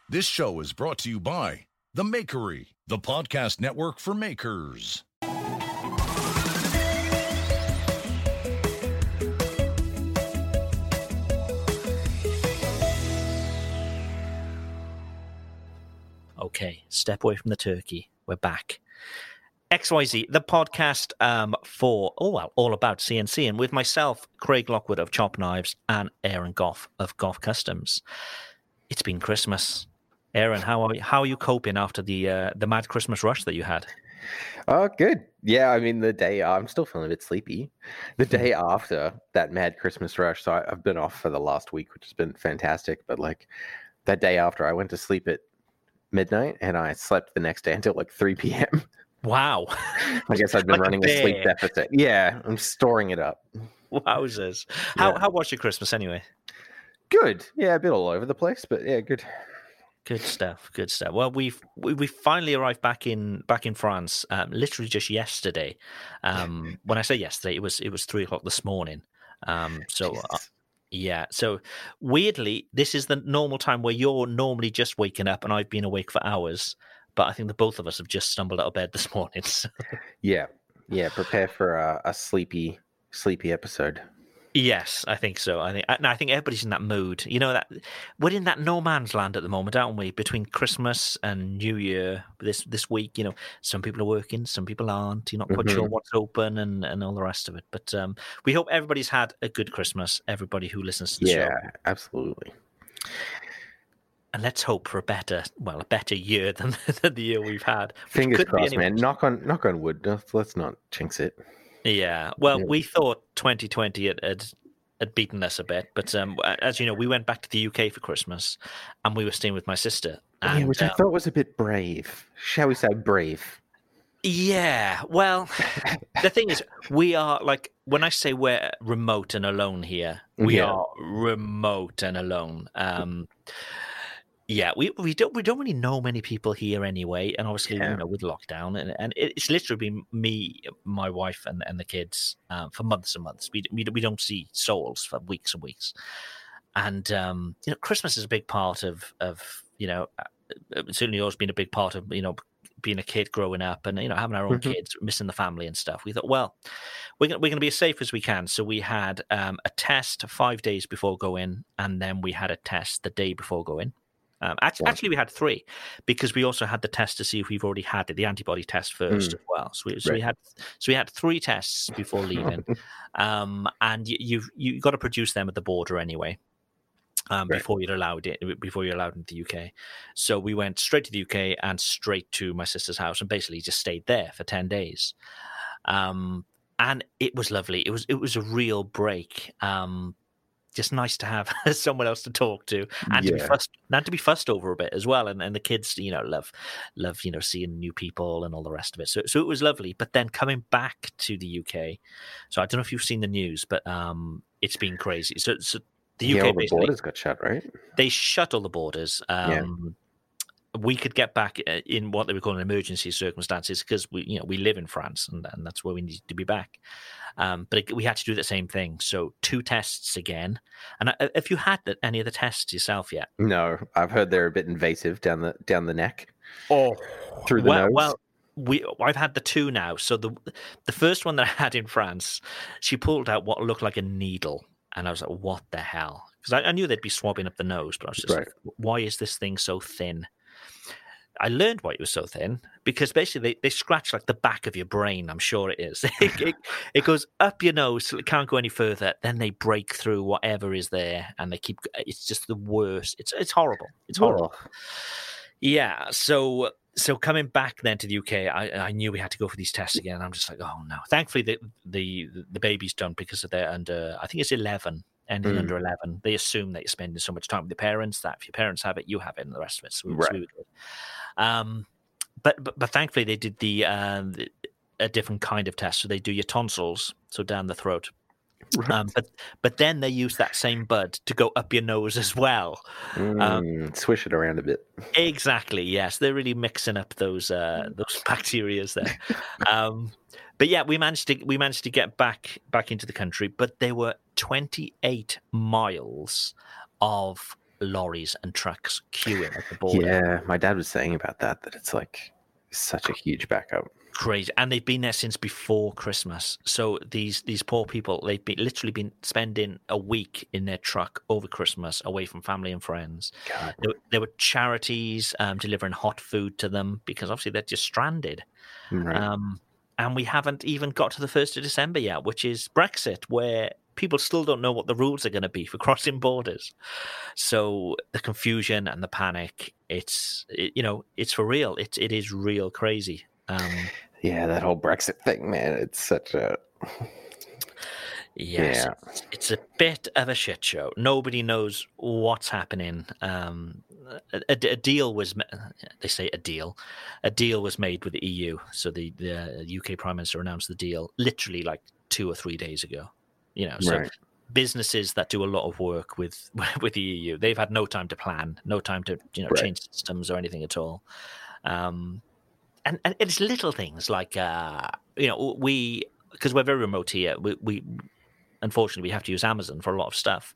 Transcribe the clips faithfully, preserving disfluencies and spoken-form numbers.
This show is brought to you by The Makery, the podcast network for makers. Okay, step away from the turkey. We're back. X Y Z, the podcast um, for, oh well, all about C N C, and with myself, Craig Lockwood of Chop Knives, and Aaron Goff of Goff Customs. It's been Christmas. Aaron, how are you, how are you coping after the uh, the mad Christmas rush that you had? Oh, good. Yeah, I mean, the day, I'm still feeling a bit sleepy. The day after that mad Christmas rush, so I, I've been off for the last week, which has been fantastic, but like that day after, I went to sleep at midnight and I slept the next day until like three p.m. Wow. I guess I've been Like a running a, bear. sleep deficit. Yeah, I'm storing it up. Wowzers. How, Yeah. how was your Christmas anyway? Good. Yeah, a bit all over the place, but yeah, good. Good stuff. Good stuff. Well, we've we, we finally arrived back in back in France. Um, literally just yesterday. Um, when I say yesterday, it was it was three o'clock this morning. Um, so uh, Jesus. yeah. So weirdly, this is the normal time where you're normally just waking up, and I've been awake for hours. But I think the both of us have just stumbled out of bed this morning. So. Yeah, yeah, prepare for a, a sleepy, sleepy episode. Yes, I think so. I think I think everybody's in that mood. You know that we're in that no man's land at the moment, aren't we? Between Christmas and New Year, this this week, you know, some people are working, some people aren't. You're not quite Mhm. sure what's open and, and all the rest of it. But um, we hope everybody's had a good Christmas. Everybody who listens to the Yeah, show, absolutely. and let's hope for a better, well, a better year than, than the year we've had. which Fingers couldn't be crossed, any man. worse. Knock on, knock on wood. Let's, let's not jinx it. Yeah. Well, Yeah. we thought twenty twenty had, had, had beaten us a bit, but um, as you know, we went back to the U K for Christmas, and we were staying with my sister. And, Yeah, which I um, thought was a bit brave. Shall we say brave? yeah. Well, the thing is, we are like when I say we're remote and alone here, we Yeah. are remote and alone. Um, yeah, we, we don't we don't really know many people here anyway, and obviously Yeah. you know with lockdown, and, and it's literally been me, my wife, and, and the kids um, for months and months. We, we we don't see souls for weeks and weeks, and um, you know Christmas is a big part of of you know uh, certainly always been a big part of you know being a kid growing up, and you know having our own Mhm. kids, missing the family and stuff. We thought, well, we're gonna, we're going to be as safe as we can. So we had um, a test five days before going, and then we had a test the day before going. Um, actually, Wow. actually, we had three because we also had the test to see if we've already had it, the antibody test first Mm. as well. So we, so we Right. had so we had three tests before leaving, um, and you, you've you got to produce them at the border anyway. Um, Right. before you're allowed it, before you're allowed into the U K, so we went straight to the U K and straight to my sister's house, and basically just stayed there for ten days. Um, and it was lovely. It was it was a real break. Um, just nice to have someone else to talk to and to be Yeah. fussed, not to be fussed over a bit as well. And and the kids, you know, love love you know seeing new people and all the rest of it. So so it was lovely. But then coming back to the U K, so I don't know if you've seen the news, but um, it's been crazy. So so the U Yeah, K all the basically borders got shut, right? they shut all the borders. Yeah. Um, we could get back uh, in what they were calling emergency circumstances because we, you know, we live in France and, and that's where we need to be back. Um, but it, we had to do the same thing. So two tests again. And uh, have you had the, any of the tests yourself yet? No, I've heard they're a bit invasive down the down the neck, Oh, through the well, nose. well, we I've had the two now. So the the first one that I had in France, she pulled out what looked like a needle, and I was like, "What the hell?" Because I, I knew they'd be swabbing up the nose, but I was just Right. like, "Why is this thing so thin?" I learned why it was so thin because basically they, they scratch like the back of your brain. I'm sure it is. it, it, it goes up your nose, so it can't go any further. Then they break through whatever is there, and they keep. It's just the worst. It's it's horrible. It's horrible. Ugh. Yeah. So so coming back then to the U K, I, I knew we had to go for these tests again. I'm just like, oh no. Thankfully, the the the baby's done because they're under. I think it's eleven. Anything Mm. under eleven, they assume that you're spending so much time with your parents that if your parents have it, you have it, and the rest of it. So, so Right. we were good. Um, but, but but thankfully they did the, uh, the a different kind of test. So they do your tonsils, so down the throat. Right. Um, but but then they use that same bud to go up your nose as well. Um, Mm, swish it around a bit. Exactly. Yes, they're really mixing up those uh, those bacterias there. Um, but yeah, we managed to we managed to get back back into the country, but there were twenty-eight miles of lorries and trucks queuing at the border. Yeah, my dad was saying about that, that it's like such a huge backup. Crazy. And they've been there since before Christmas. So these these poor people, they've been, literally been spending a week in their truck over Christmas away from family and friends. God. There, there were charities um, delivering hot food to them because obviously they're just stranded. Right. Um, and we haven't even got to the first of December yet, which is Brexit, where people still don't know what the rules are going to be for crossing borders. So the confusion and the panic, it's, it, you know, it's for real. It, it is real crazy. Um, yeah, that whole Brexit thing, man, it's such a... Yes, Yeah. it's, it's a bit of a shit show. Nobody knows what's happening. Um, a, a, a deal was, they say a deal, a deal was made with the E U. So the, the U K Prime Minister announced the deal literally like two or three days ago. You know, so Right. businesses that do a lot of work with with the E U, they've had no time to plan, no time to you know Right. change systems or anything at all. Um, and and it's little things like uh, you know we because we're very remote here. We, we unfortunately we have to use Amazon for a lot of stuff.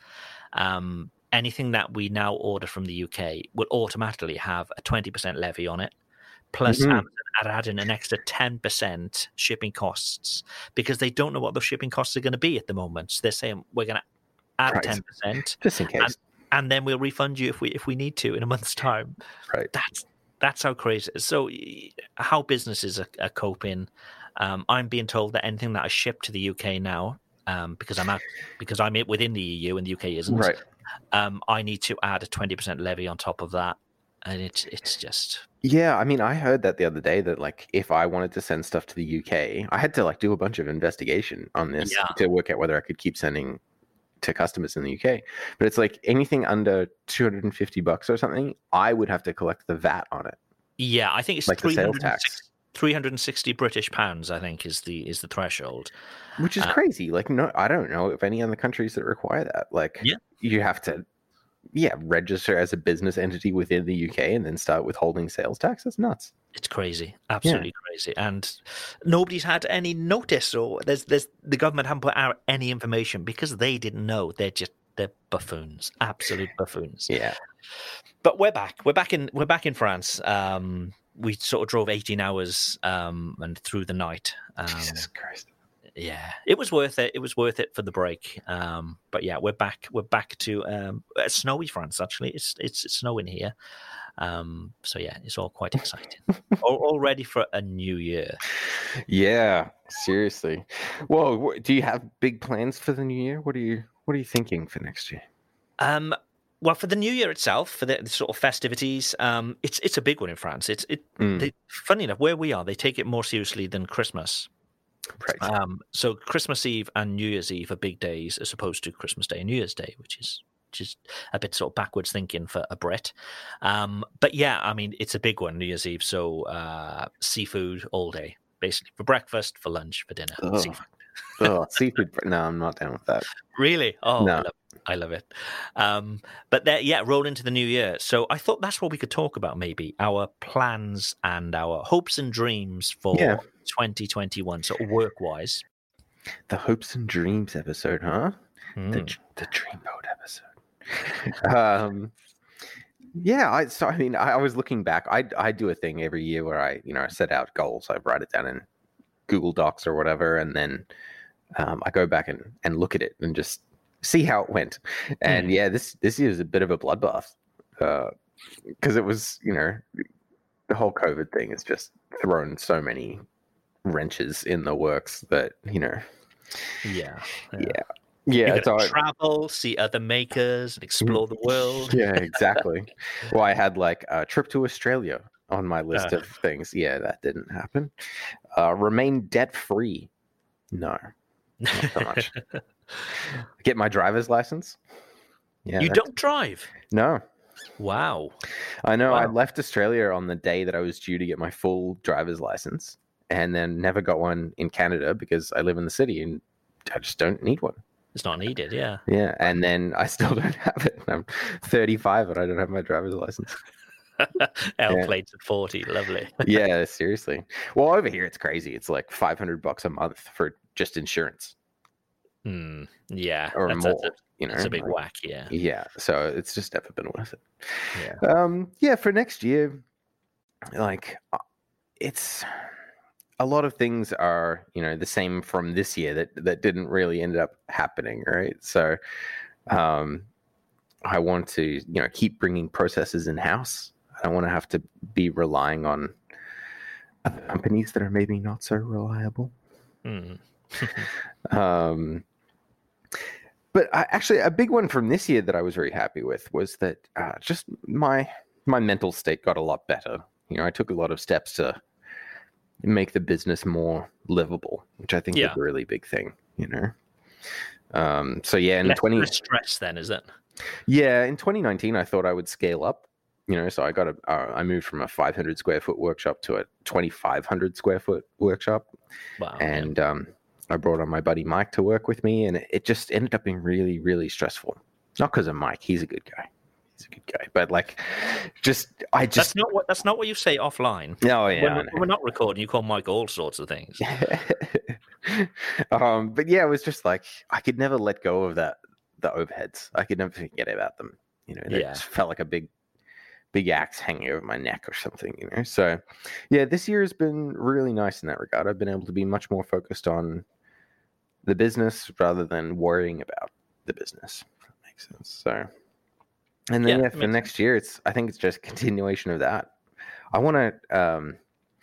Um, anything that we now order from the U K will automatically have a twenty percent levy on it. Plus, Mhm. Amazon are adding an extra ten percent shipping costs because they don't know what those shipping costs are going to be at the moment. So they're saying we're going to add Right. ten percent, Just in case. and, and then we'll refund you if we if we need to in a month's time. Right. That's that's how crazy it is. So, y- how businesses are, are coping. Um, I'm being told that anything that I ship to the U K now, um, because I'm out, because I'm within the E U and the U K isn't, Right. um, I need to add a twenty percent levy on top of that, and it's it's just. Yeah, I mean, I heard that the other day that like if I wanted to send stuff to the U K, I had to like do a bunch of investigation on this Yeah. to work out whether I could keep sending to customers in the U K. But it's like anything under two hundred fifty bucks or something, I would have to collect the V A T on it. Yeah, I think it's Like the sales tax. three hundred sixty British pounds. I think is the is the threshold. Which is Uh, crazy. Like, no, I don't know of any other countries that require that. Like, Yeah. you have to, yeah, register as a business entity within the U K and then start withholding sales tax. That's nuts. It's crazy, absolutely crazy, and nobody's had any notice, or there's there's the government haven't put out any information because they didn't know. They're just they're buffoons, absolute buffoons. Yeah. But we're back. We're back in we're back in France. Um, we sort of drove eighteen hours um, and through the night. Um, Jesus Christ. Yeah, it was worth it. It was worth it for the break. Um, but yeah, we're back. We're back to um, uh, snowy France. Actually, it's it's, it's snowing here. Um, so yeah, it's all quite exciting. all, all ready for a new year. Yeah, seriously. Well, wh- do you have big plans for the new year? What are you What are you thinking for next year? Um, well, for the new year itself, for the, the sort of festivities, um, it's it's a big one in France. It's it. Mm. They, funny enough, where we are, they take it more seriously than Christmas. Right. Um, so Christmas Eve and New Year's Eve are big days as opposed to Christmas Day and New Year's Day, which is which is a bit sort of backwards thinking for a Brit. Um, but yeah, I mean, it's a big one, New Year's Eve. So uh, seafood all day, basically for breakfast, for lunch, for dinner. Oh. Seafood. Oh, seafood. No, I'm not down with that. Really? Oh, No. I love it. I love it. Um, but there, yeah, roll into the new year. So I thought that's what we could talk about, maybe our plans and our hopes and dreams for Yeah. twenty twenty-one, sort of work wise. The hopes and dreams episode, huh? Hmm. The the dreamboat episode. um, yeah, I so I mean, I, I was looking back. I I do a thing every year where I you know I set out goals. I write it down in Google Docs or whatever, and then um, I go back and and look at it and just see how it went. And Hmm. yeah, this this year is a bit of a bloodbath because it was you know the whole COVID thing has just thrown so many wrenches in the works that you know Yeah. yeah You're yeah going so to I- travel, see other makers, and explore the world. yeah, exactly. Well, I had like a trip to Australia on my list Uh. of things. Yeah, that didn't happen. Uh, remain debt free. No, not so much. Get my driver's license. Yeah, You that- don't drive. No, Wow. I know. I Wow. left Australia on the day that I was due to get my full driver's license, and then never got one in Canada because I live in the city and I just don't need one. It's not needed. Yeah. Yeah, and then I still don't have it. I'm thirty-five and I don't have my driver's license. L Yeah. plates at forty. Lovely. Yeah, seriously. Well, over here it's crazy. It's like five hundred bucks a month for just insurance. Mm, yeah, or that's, more. that's, a, you know, that's a big like, whack. Yeah, yeah. So it's just never been worth it. yeah, Um, yeah, for next year, like uh, it's a lot of things are, you know, the same from this year that that didn't really end up happening, right? So, um, I want to, you know, keep bringing processes in house. I don't want to have to be relying on other companies that are maybe not so reliable. mm. um, but I, actually, a big one from this year that I was very happy with was that uh, just my my mental state got a lot better. You know, I took a lot of steps to make the business more livable, which I think Yeah. is a really big thing. You know, um, so yeah, in less, twenty less stress then, is it? yeah in twenty nineteen, I thought I would scale up. You know, so I got a uh, I moved from a five hundred square foot workshop to a twenty-five hundred square foot workshop. Wow. And um, I brought on my buddy Mike to work with me, and it, it just ended up being really, really stressful. Not because of Mike; he's a good guy. He's a good guy, but like, just I just that's not what that's not what you say offline. No, yeah, when, I know. when we're not recording, you call Mike all sorts of things. um, but yeah, it was just like I could never let go of that the overheads. I could never forget about them. You know, they Yeah. just felt like a big. big axe hanging over my neck or something, you know? So yeah, this year has been really nice in that regard. I've been able to be much more focused on the business rather than worrying about the business, if that makes sense. So, and then Yeah, yeah, it for makes next year, it's, I think it's just a continuation of that. I want to, um,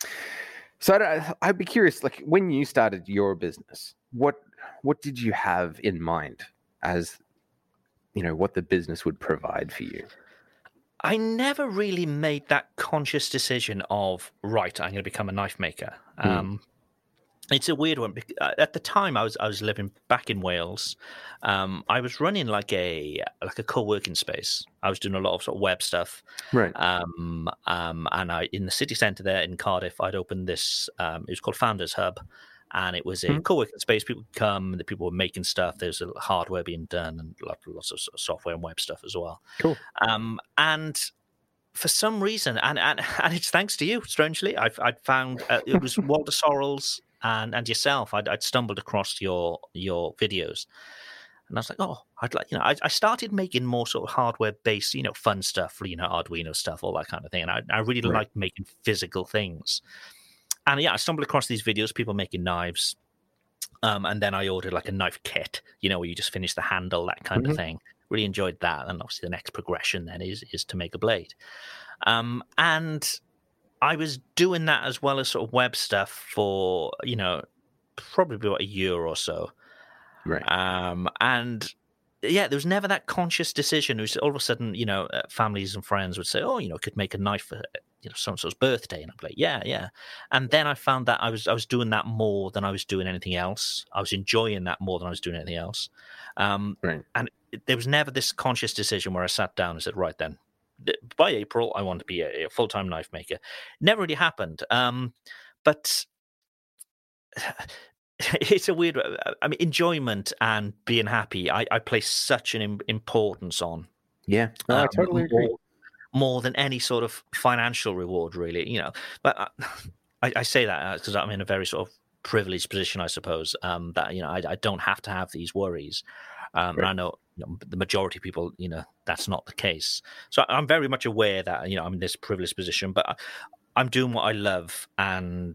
so I'd, I'd be curious, like when you started your business, what, what did you have in mind as, you know, what the business would provide for you? I never really made that conscious decision of, right, I'm going to become a knife maker. Hmm. Um, it's a weird one. At the time, I was I was living back in Wales. Um, I was running like a like a co-working space. I was doing a lot of sort of web stuff. Right. Um, um, and I in the city centre there in Cardiff, I'd opened this. Um, it was called Founders Hub. And it was a Mm-hmm. co-working space. People could come, the people were making stuff. There was a hardware being done and lots of software and web stuff as well. Cool. Um, and for some reason, and, and, and it's thanks to you, strangely, I've I'd found uh, it was Walter Sorrells and and yourself. I'd, I'd stumbled across your your videos, and I was like, oh, I'd like, you know, I, I started making more sort of hardware based, you know, fun stuff, you know, Arduino stuff, all that kind of thing. And I, I really Right. liked making physical things. And yeah, I stumbled across these videos, people making knives. Um, and then I ordered like a knife kit, you know, where you just finish the handle, that kind Mhm. of thing. Really enjoyed that. And obviously the next progression then is is to make a blade. Um, and I was doing that as well as sort of web stuff for, you know, probably about a year or so. Right. Um, and yeah, there was never that conscious decision. It was all of a sudden, you know, uh, families and friends would say, "Oh, you know, could make a knife for you know so and so's birthday," and I'm like, "Yeah, yeah." And then I found that I was I was doing that more than I was doing anything else. I was enjoying that more than I was doing anything else. Um, Right. and it, there was never this conscious decision where I sat down and said, "Right then, by April, I want to be a, a full time knife maker." Never really happened. Um, but it's a weird. I mean, enjoyment and being happy. I, I place such an im- importance on. Yeah. No, I um, totally agree. more, more than any sort of financial reward, really. You know, but I, I, I say that because I'm in a very sort of privileged position, I suppose. Um, that you know, I, I don't have to have these worries. Um, Right. And I know, you know the majority of people, you know, that's not the case. So I'm very much aware that you know I'm in this privileged position, but I, I'm doing what I love, and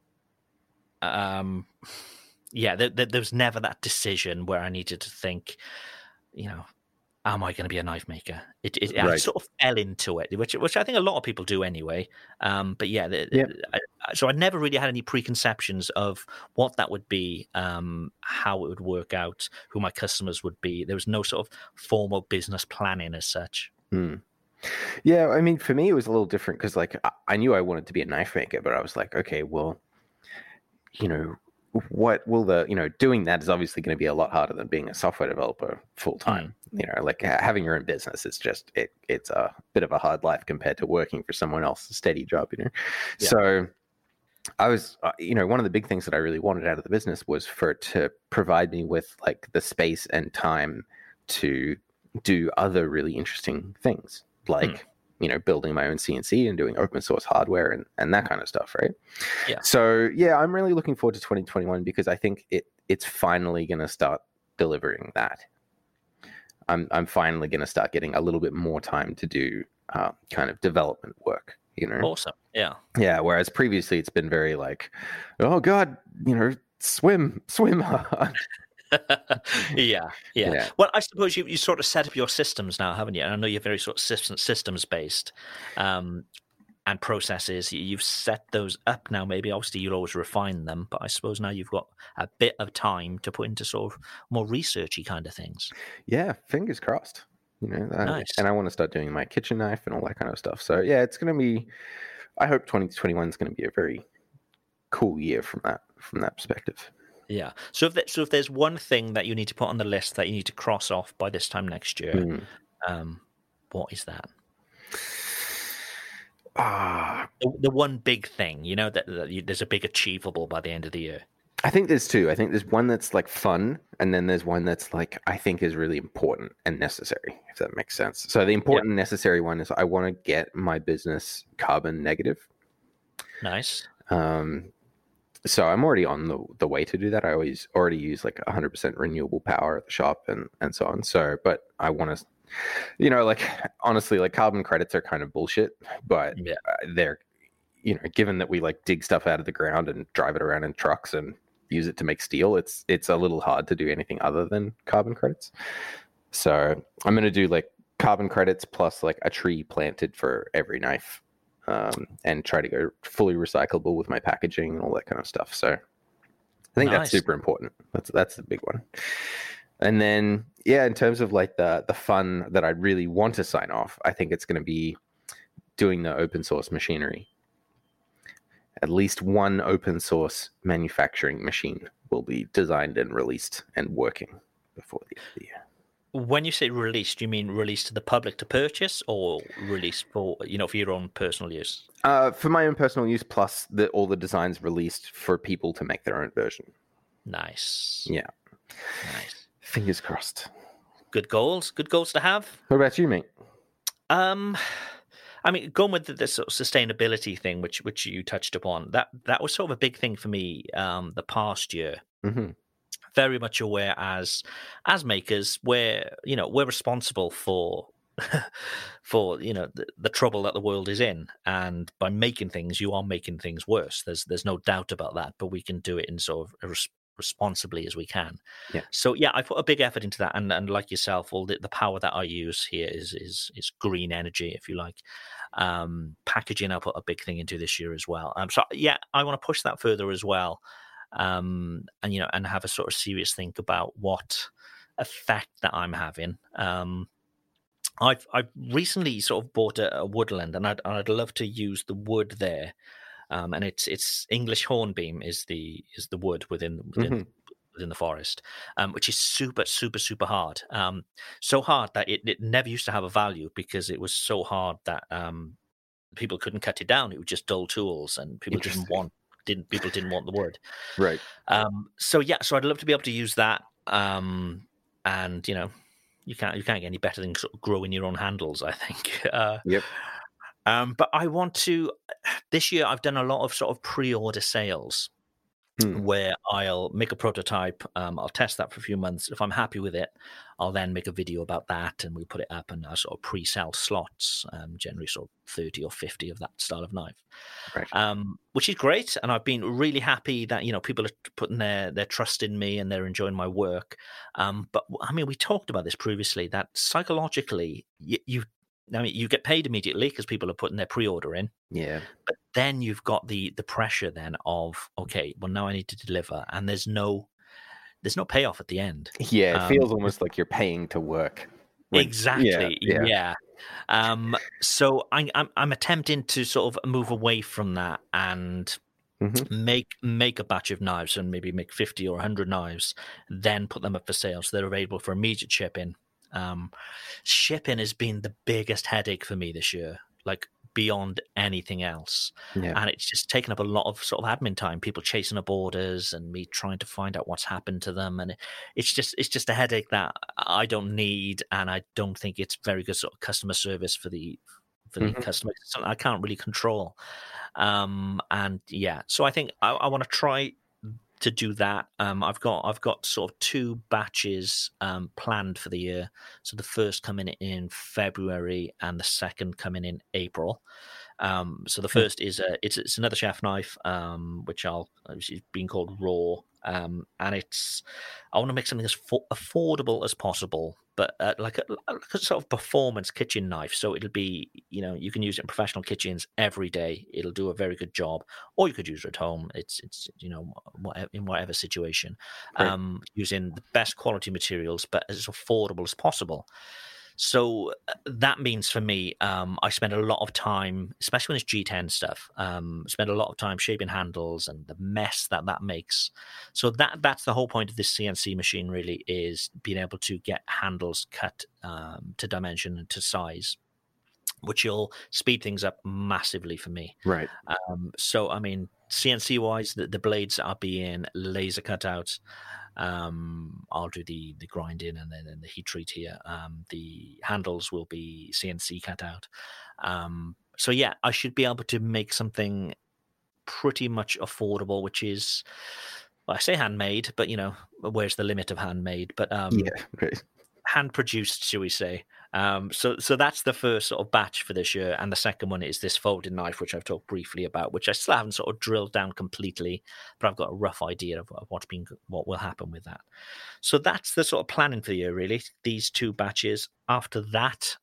um. Yeah, there, there, there was never that decision where I needed to think, you know, am I going to be a knife maker? It, it I Right. sort of fell into it, which which I think a lot of people do anyway. Um, but yeah, the, Yeah. I, so I never really had any preconceptions of what that would be, um, how it would work out, who my customers would be. There was no sort of formal business planning as such. Hmm. Yeah, I mean, for me, it was a little different because, like, I, I knew I wanted to be a knife maker, but I was like, okay, well, you know, what will the, you know, doing that is obviously going to be a lot harder than being a software developer full time. You know, like ha- having your own business is just, it, it's a bit of a hard life compared to working for someone else's steady job, you know? Yeah. So I was, uh, you know, one of the big things that I really wanted out of the business was for it to provide me with like the space and time to do other really interesting things, like, Hmm. you know, building my own C N C and doing open source hardware and, and that kind of stuff, right? Yeah. So, yeah, I'm really looking forward to twenty twenty-one because I think it it's finally going to start delivering that. I'm I'm finally going to start getting a little bit more time to do uh, kind of development work. You know, Awesome. Yeah. Yeah. Whereas previously it's been very like, oh God, you know, swim, swim hard. yeah, yeah, Yeah. Well, I suppose you, you sort of set up your systems now, haven't you? And I know you're very sort of system, systems based um, and processes. You've set those up now. Maybe obviously you'll always refine them, but I suppose now you've got a bit of time to put into sort of more researchy kind of things. Yeah, fingers crossed. You know, uh, Nice. And I want to start doing my kitchen knife and all that kind of stuff. So yeah, it's going to be. I hope twenty twenty-one is going to be a very cool year from that from that perspective. Yeah. So if there, so if there's one thing that you need to put on the list that you need to cross off by this time next year, Mm. um, what is that? Ah, The, the one big thing, you know, that, that you, there's a big achievable by the end of the year. I think there's two. I think there's one that's like fun, and then there's one that's like I think is really important and necessary, if that makes sense. So the important, yeah. necessary one is I want to get my business carbon negative. Nice. Um, so I'm already on the the way to do that. I always already use like one hundred percent renewable power at the shop and and so on. So, but I want to, you know, like honestly, like carbon credits are kind of bullshit, but yeah. they're, you know, given that we like dig stuff out of the ground and drive it around in trucks and use it to make steel, it's it's a little hard to do anything other than carbon credits. So I'm going to do like carbon credits plus like a tree planted for every knife, um, and try to go fully recyclable with my packaging and all that kind of stuff. So I think nice. That's super important. That's that's the big one. And then yeah, in terms of like the the fun that I really want to sign off, I think it's going to be doing the open source machinery. At least one open source manufacturing machine will be designed and released and working before the end of the year. When you say released, do you mean released to the public to purchase, or released for, you know, for your own personal use? Uh, for my own personal use, plus the, all the designs released for people to make their own version. Nice. Yeah. Nice. Fingers crossed. Good goals. Good goals to have. What about you, mate? Um... I mean, going with the, the sort of sustainability thing, which which you touched upon, that that was sort of a big thing for me um, the past year. Mm-hmm. Very much aware as as makers, we're you know we're responsible for for you know the, the trouble that the world is in, and by making things, you are making things worse. There's there's no doubt about that. But we can do it in sort of a res- responsibly as we can. Yeah. So yeah, I put a big effort into that, and, and like yourself, all the, the power that I use here is is is green energy, if you like. Um, packaging, I put a big thing into this year as well. Um, so yeah, I want to push that further as well, um, and you know, and have a sort of serious think about what effect that I'm having. Um, I've I've recently sort of bought a, a woodland, and I'd I'd love to use the wood there. Um, and it's it's English hornbeam is the is the wood within within, mm-hmm. within the forest, um, which is super super super hard. Um, so hard that it, it never used to have a value because it was so hard that um, people couldn't cut it down. It was just dull tools, and people didn't want didn't people didn't want the wood. Right. Um, so yeah, so I'd love to be able to use that. Um, and you know, you can't you can't get any better than sort of growing your own handles, I think. Uh, yep. Um, but I want to, this year I've done a lot of sort of pre-order sales hmm. where I'll make a prototype, um, I'll test that for a few months. If I'm happy with it, I'll then make a video about that and we'll put it up and I'll sort of pre-sell slots, um, generally sort of thirty or fifty of that style of knife, right. um, which is great. And I've been really happy that, you know, people are putting their, their trust in me and they're enjoying my work. Um, but I mean, we talked about this previously, that psychologically you, you I mean, you get paid immediately because people are putting their pre-order in. Yeah. But then you've got the the pressure then of, okay, well now I need to deliver, and there's no there's no payoff at the end. Yeah, it um, feels almost like you're paying to work. When, exactly. Yeah. yeah. yeah. Um, so I, I'm I'm attempting to sort of move away from that and mm-hmm. make make a batch of knives and maybe make fifty or one hundred knives, then put them up for sale so they're available for immediate shipping. Um, shipping has been the biggest headache for me this year, like beyond anything else. Yeah. And it's just taken up a lot of sort of admin time, people chasing up orders and me trying to find out what's happened to them. And it, it's just, it's just a headache that I don't need. And I don't think it's very good sort of customer service for the, for the mm-hmm. customer. It's something I can't really control. Um, and yeah, so I think I, I want to try to do that. Um, I've got I've got sort of two batches um, planned for the year. So the first coming in February and the second coming in April. Um, so the first is a it's it's another chef knife, um, which I'll which is being called Raw, um, and it's I want to make something as fo- affordable as possible, but uh, like, a, like a sort of performance kitchen knife. So it'll be, you know, you can use it in professional kitchens every day. It'll do a very good job, or you could use it at home. It's it's you know whatever, in whatever situation, Right. um, using the best quality materials, but as affordable as possible. So uh, that means for me, um, I spend a lot of time, especially when it's G ten stuff, um, spend a lot of time shaping handles and the mess that that makes. So that that's the whole point of this C N C machine, really, is being able to get handles cut um, to dimension and to size, which will speed things up massively for me. Right. Um, so, I mean, C N C wise, the, the blades are being laser cut out. Um, I'll do the the grinding and then and the heat treat here. Um, the handles will be C N C cut out. Um, so yeah, I should be able to make something pretty much affordable, which is, well, I say handmade, but you know, where's the limit of handmade? But um, Yeah. Right. hand produced, shall we say? Um, so, so that's the first sort of batch for this year, and the second one is this folding knife, which I've talked briefly about, which I still haven't sort of drilled down completely, but I've got a rough idea of, of what's been, what will happen with that. So that's the sort of planning for the year, really. These two batches. After that,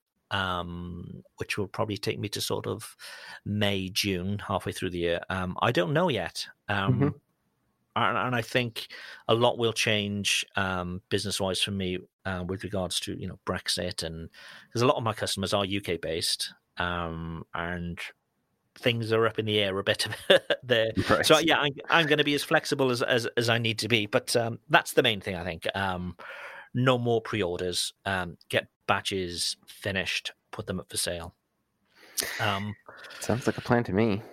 um, which will probably take me to sort of May, June, halfway through the year. Um, I don't know yet. Um, Mhm. and, and I think a lot will change um, business-wise for me uh, with regards to, you know, Brexit, and because a lot of my customers are U K based, um, and things are up in the air a bit there. Right. So yeah, I'm, I'm going to be as flexible as, as as I need to be, but um, that's the main thing, I think. Um, no more pre-orders. Um, get batches finished, put them up for sale. Um, Sounds like a plan to me.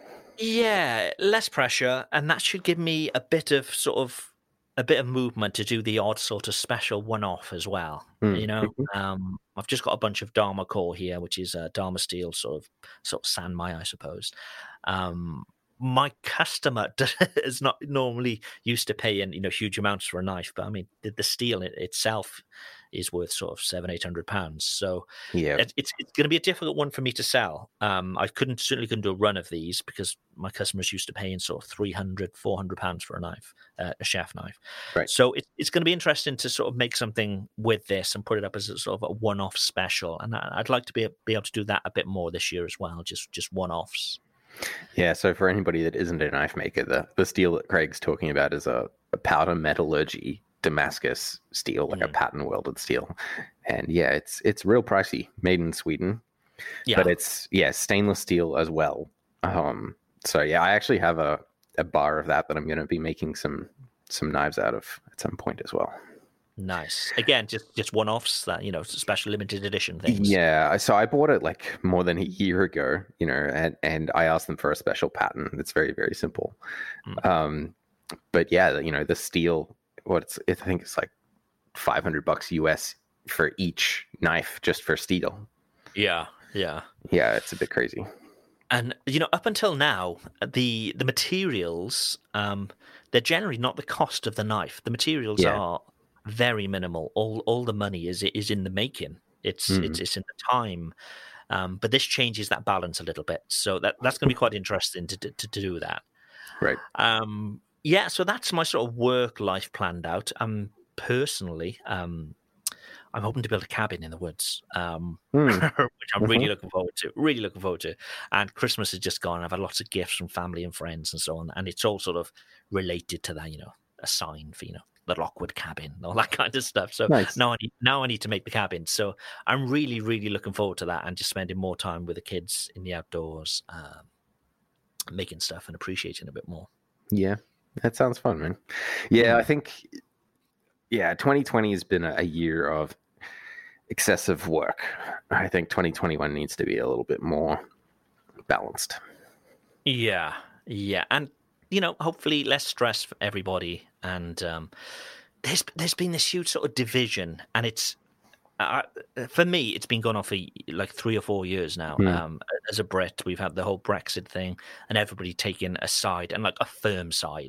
yeah, less pressure, and that should give me a bit of sort of a bit of movement to do the odd sort of special one-off as well. Mm. You know, um, I've just got a bunch of Dharma core here, which is uh, Dharma steel, sort of sort of Sanmai, I suppose. Um, my customer is not normally used to paying, you know, huge amounts for a knife, but I mean, the, the steel it, itself is worth sort of seven, eight hundred pounds. So Yeah. it, it's it's going to be a difficult one for me to sell. Um, I couldn't certainly couldn't do a run of these because my customers used to paying sort of three hundred, four hundred pounds for a knife, uh, a chef knife. Right. So it, it's going to be interesting to sort of make something with this and put it up as a sort of a one-off special. And I, I'd like to be be able to do that a bit more this year as well, just just one-offs. Yeah, so for anybody that isn't a knife maker, the, the steel that Craig's talking about is a, a powder metallurgy Damascus steel, like Mm. a patent welded steel. And yeah, it's it's real pricey, made in Sweden. Yeah. But it's yeah, stainless steel as well. Um so yeah, I actually have a, a bar of that that I'm gonna be making some some knives out of at some point as well. Nice. Again, just just one-offs, that, you know, special limited edition things. Yeah, so I bought it like more than a year ago, you know, and, and I asked them for a special patent. It's very, very simple. Mm. Um, but yeah, you know, the steel, what it's, I think it's like five hundred bucks U S for each knife just for steel. Yeah, yeah. Yeah, it's a bit crazy. And you know, up until now, the the materials, um, they're generally not the cost of the knife. The materials Yeah. are very minimal. All all the money is is in the making. It's Mm. it's it's in the time. Um, but this changes that balance a little bit. So that that's going to be quite interesting to, to to do that. Right. Um, yeah. So that's my sort of work life planned out. Um, personally, um, I'm hoping to build a cabin in the woods, um, Mm. which I'm really Mhm. looking forward to. Really looking forward to. And Christmas has just gone. I've had lots of gifts from family and friends and so on, and it's all sort of related to that. You know, a sign for, you know, the Lockwood cabin, all that kind of stuff. So Nice. now I need now I need to make the cabin. So I'm really really looking forward to that and just spending more time with the kids in the outdoors, um, making stuff and appreciating a bit more. Yeah, that sounds fun, man. Yeah, Mm. I think, yeah, twenty twenty has been a, a year of excessive work. I think twenty twenty-one needs to be a little bit more balanced. Yeah, yeah, and you know, hopefully less stress for everybody. And um, there's there's been this huge sort of division, and it's uh, for me, it's been going on for like three or four years now. Hmm. Um, as a Brit, we've had the whole Brexit thing, and everybody taking a side and like a firm side.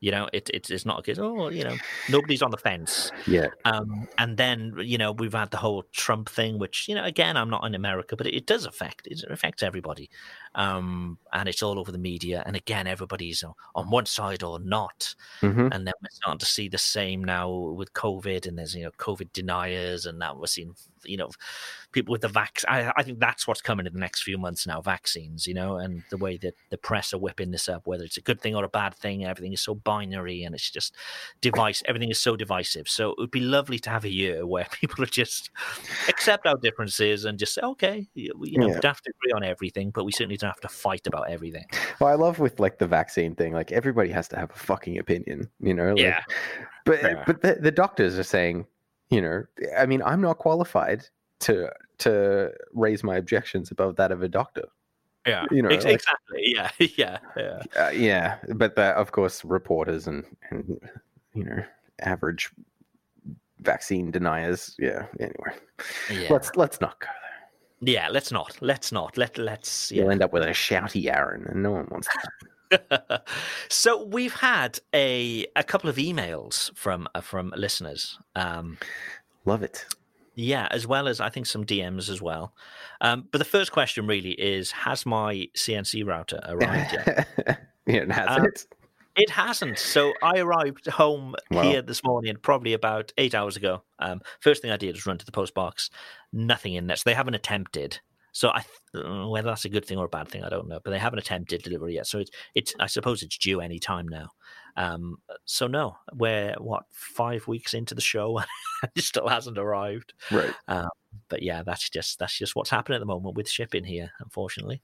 You know, it, it, it's not a case, oh, you know, nobody's on the fence. Yeah. Um, and then, you know, we've had the whole Trump thing, which, you know, again, I'm not in America, but it, it does affect, it affects everybody. Um, and it's all over the media. And again, everybody's on one side or not. Mm-hmm. And then we're starting to see the same now with COVID, and there's, you know, COVID deniers. And now we're seeing, you know, people with the vaccine. I, I think that's what's coming in the next few months now, vaccines, you know, and the way that the press are whipping this up, whether it's a good thing or a bad thing, everything is so binary and it's just device. Everything is so divisive. So it would be lovely to have a year where people are just accept our differences and just say, okay, you, you know, Yeah. we don't have to agree on everything, but we certainly don't have to fight about everything. Well, I love with like the vaccine thing, like everybody has to have a fucking opinion, you know? Like, Yeah. But Yeah. but the, the doctors are saying, you know, I mean, I'm not qualified to to raise my objections above that of a doctor. Yeah. You know, Ex- like- exactly. Yeah. Yeah. Yeah. Uh, yeah, but the, of course, reporters and, and you know, average vaccine deniers. Yeah. Anyway, Yeah. let's let's not go there. Yeah. Let's not. Let's not. Let let's. Yeah. You'll end up with a shouty Aaron, and no one wants that. So we've had a a couple of emails from uh, from listeners. Um, Love it. yeah, as well as I think some D Ms as well. Um, but the first question really is: has my C N C router arrived yet? Yeah, it has Um, it. It hasn't. So I arrived home Wow. here this morning, probably about eight hours ago. Um, first thing I did was run to the post box. Nothing in there. So they haven't attempted. So I, uh, whether that's a good thing or a bad thing, I don't know. But they haven't attempted delivery yet. So it's, it's. I suppose it's due any time now. Um, so no, we're what five weeks into the show, and it still hasn't arrived. Right. Um, but yeah, that's just that's just what's happening at the moment with shipping here, unfortunately.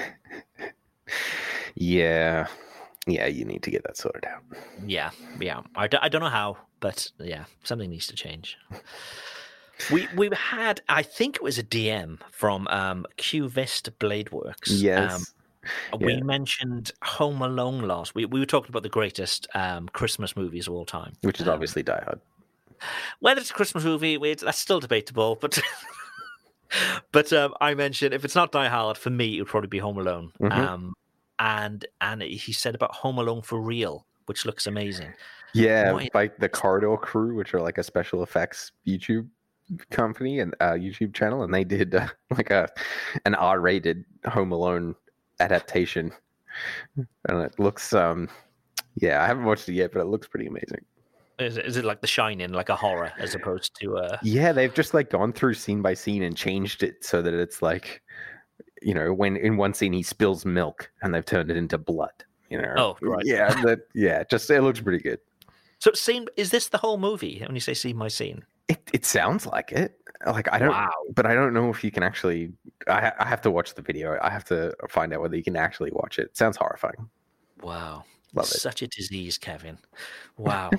Yeah. Yeah, you need to get that sorted out. Yeah, yeah. I, d- I don't know how, but yeah, something needs to change. We we had, I think it was a D M from um, Q-Vist Bladeworks. Yes. Um, we Yeah. mentioned Home Alone last week. We were talking about the greatest um, Christmas movies of all time. Which is Um, obviously Die Hard. Whether it's a Christmas movie, we- that's still debatable, but but um, I mentioned if it's not Die Hard, for me, it would probably be Home Alone. Mhm. Um, and and he said about Home Alone for Real, which looks amazing. Yeah, Why- like the Corridor Crew, which are like a special effects YouTube company and uh, YouTube channel, and they did uh, like a an R-rated Home Alone adaptation, and it looks um yeah, I haven't watched it yet, but it looks pretty amazing. Is it, is it like The Shining, like a horror, as opposed to uh Yeah, they've just like gone through scene by scene and changed it so that it's like, you know, when in one scene he spills milk and they've turned it into blood. You know, Oh, right. yeah, that yeah, just it looks pretty good. So, scene is this the whole movie? When you say "scene by scene," It it sounds like it. Like I don't, Wow. but I don't know if you can actually. I ha- I have to watch the video. I have to find out whether you can actually watch it. It sounds horrifying. wow, Love it. such a disease, Kevin. Wow.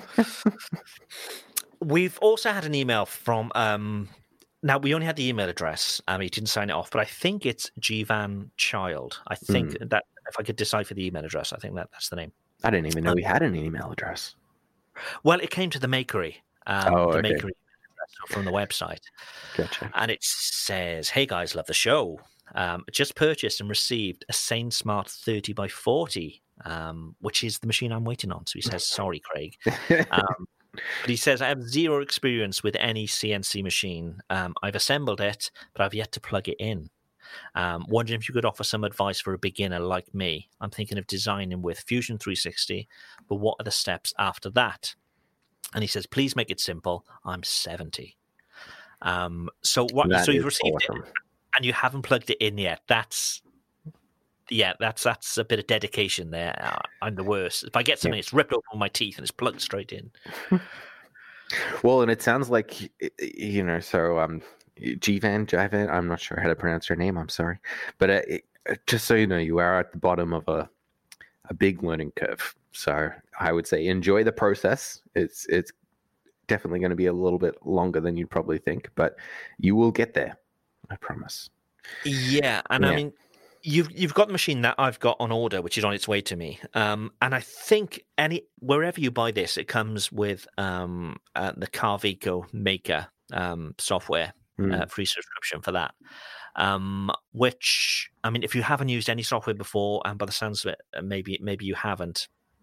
We've also had an email from. Um, now we only had the email address. Um, he didn't sign it off, but I think it's Jivan Child. I think Hmm. that if I could decipher the email address, I think that that's the name. I didn't even know we had an email address. Well, it came to the Makery. Um, Oh, the okay. Makery from the website. Gotcha. And it says, "Hey guys, love the show. Um, just purchased and received a Sane Smart thirty by forty, um, which is the machine I'm waiting on." So he says, "Sorry, Craig." Um, but he says, "I have zero experience with any C N C machine. Um, I've assembled it, but I've yet to plug it in. Um, wondering if you could offer some advice for a beginner like me. I'm thinking of designing with Fusion three sixty, but what are the steps after that?" And he says, "Please make it simple. I'm seventy." Um, so what? That so you've is received it awesome. and you haven't plugged it in yet. That's yeah, that's that's a bit of dedication there. Uh, I'm the worst. If I get something, it's ripped open my teeth and it's plugged straight in. Well, and it sounds like you know. So, um, Jivan, Jivan. I'm not sure how to pronounce her name. I'm sorry, but uh, it, just so you know, you are at the bottom of a a big learning curve. So, I would say enjoy the process. It's it's definitely going to be a little bit longer than you'd probably think, but you will get there. I promise. Yeah, and I Yeah. mean, you've you've got the machine that I've got on order, which is on its way to me. Um, and I think any wherever you buy this, it comes with um uh, the Carvico Maker um software, Mm. uh, free subscription for that. Um, which I mean, if you haven't used any software before, and by the sounds of it, uh, maybe maybe you haven't.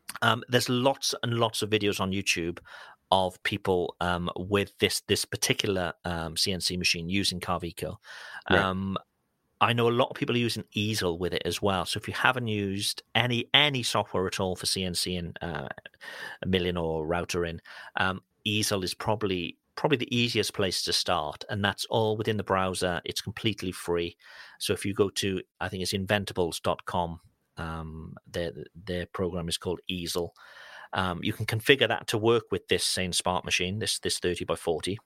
Um, there's lots and lots of videos on YouTube of people um, with this this particular um, C N C machine using Carveco. Right. Um, I know a lot of people are using Easel with it as well. So if you haven't used any any software at all for C N C and uh, a million or router in, um, Easel is probably probably the easiest place to start, and that's all within the browser. It's completely free. So if you go to, I think it's inventables dot com, um, their their program is called Easel. Um, you can configure that to work with this Sane Smart machine, this this thirty by forty.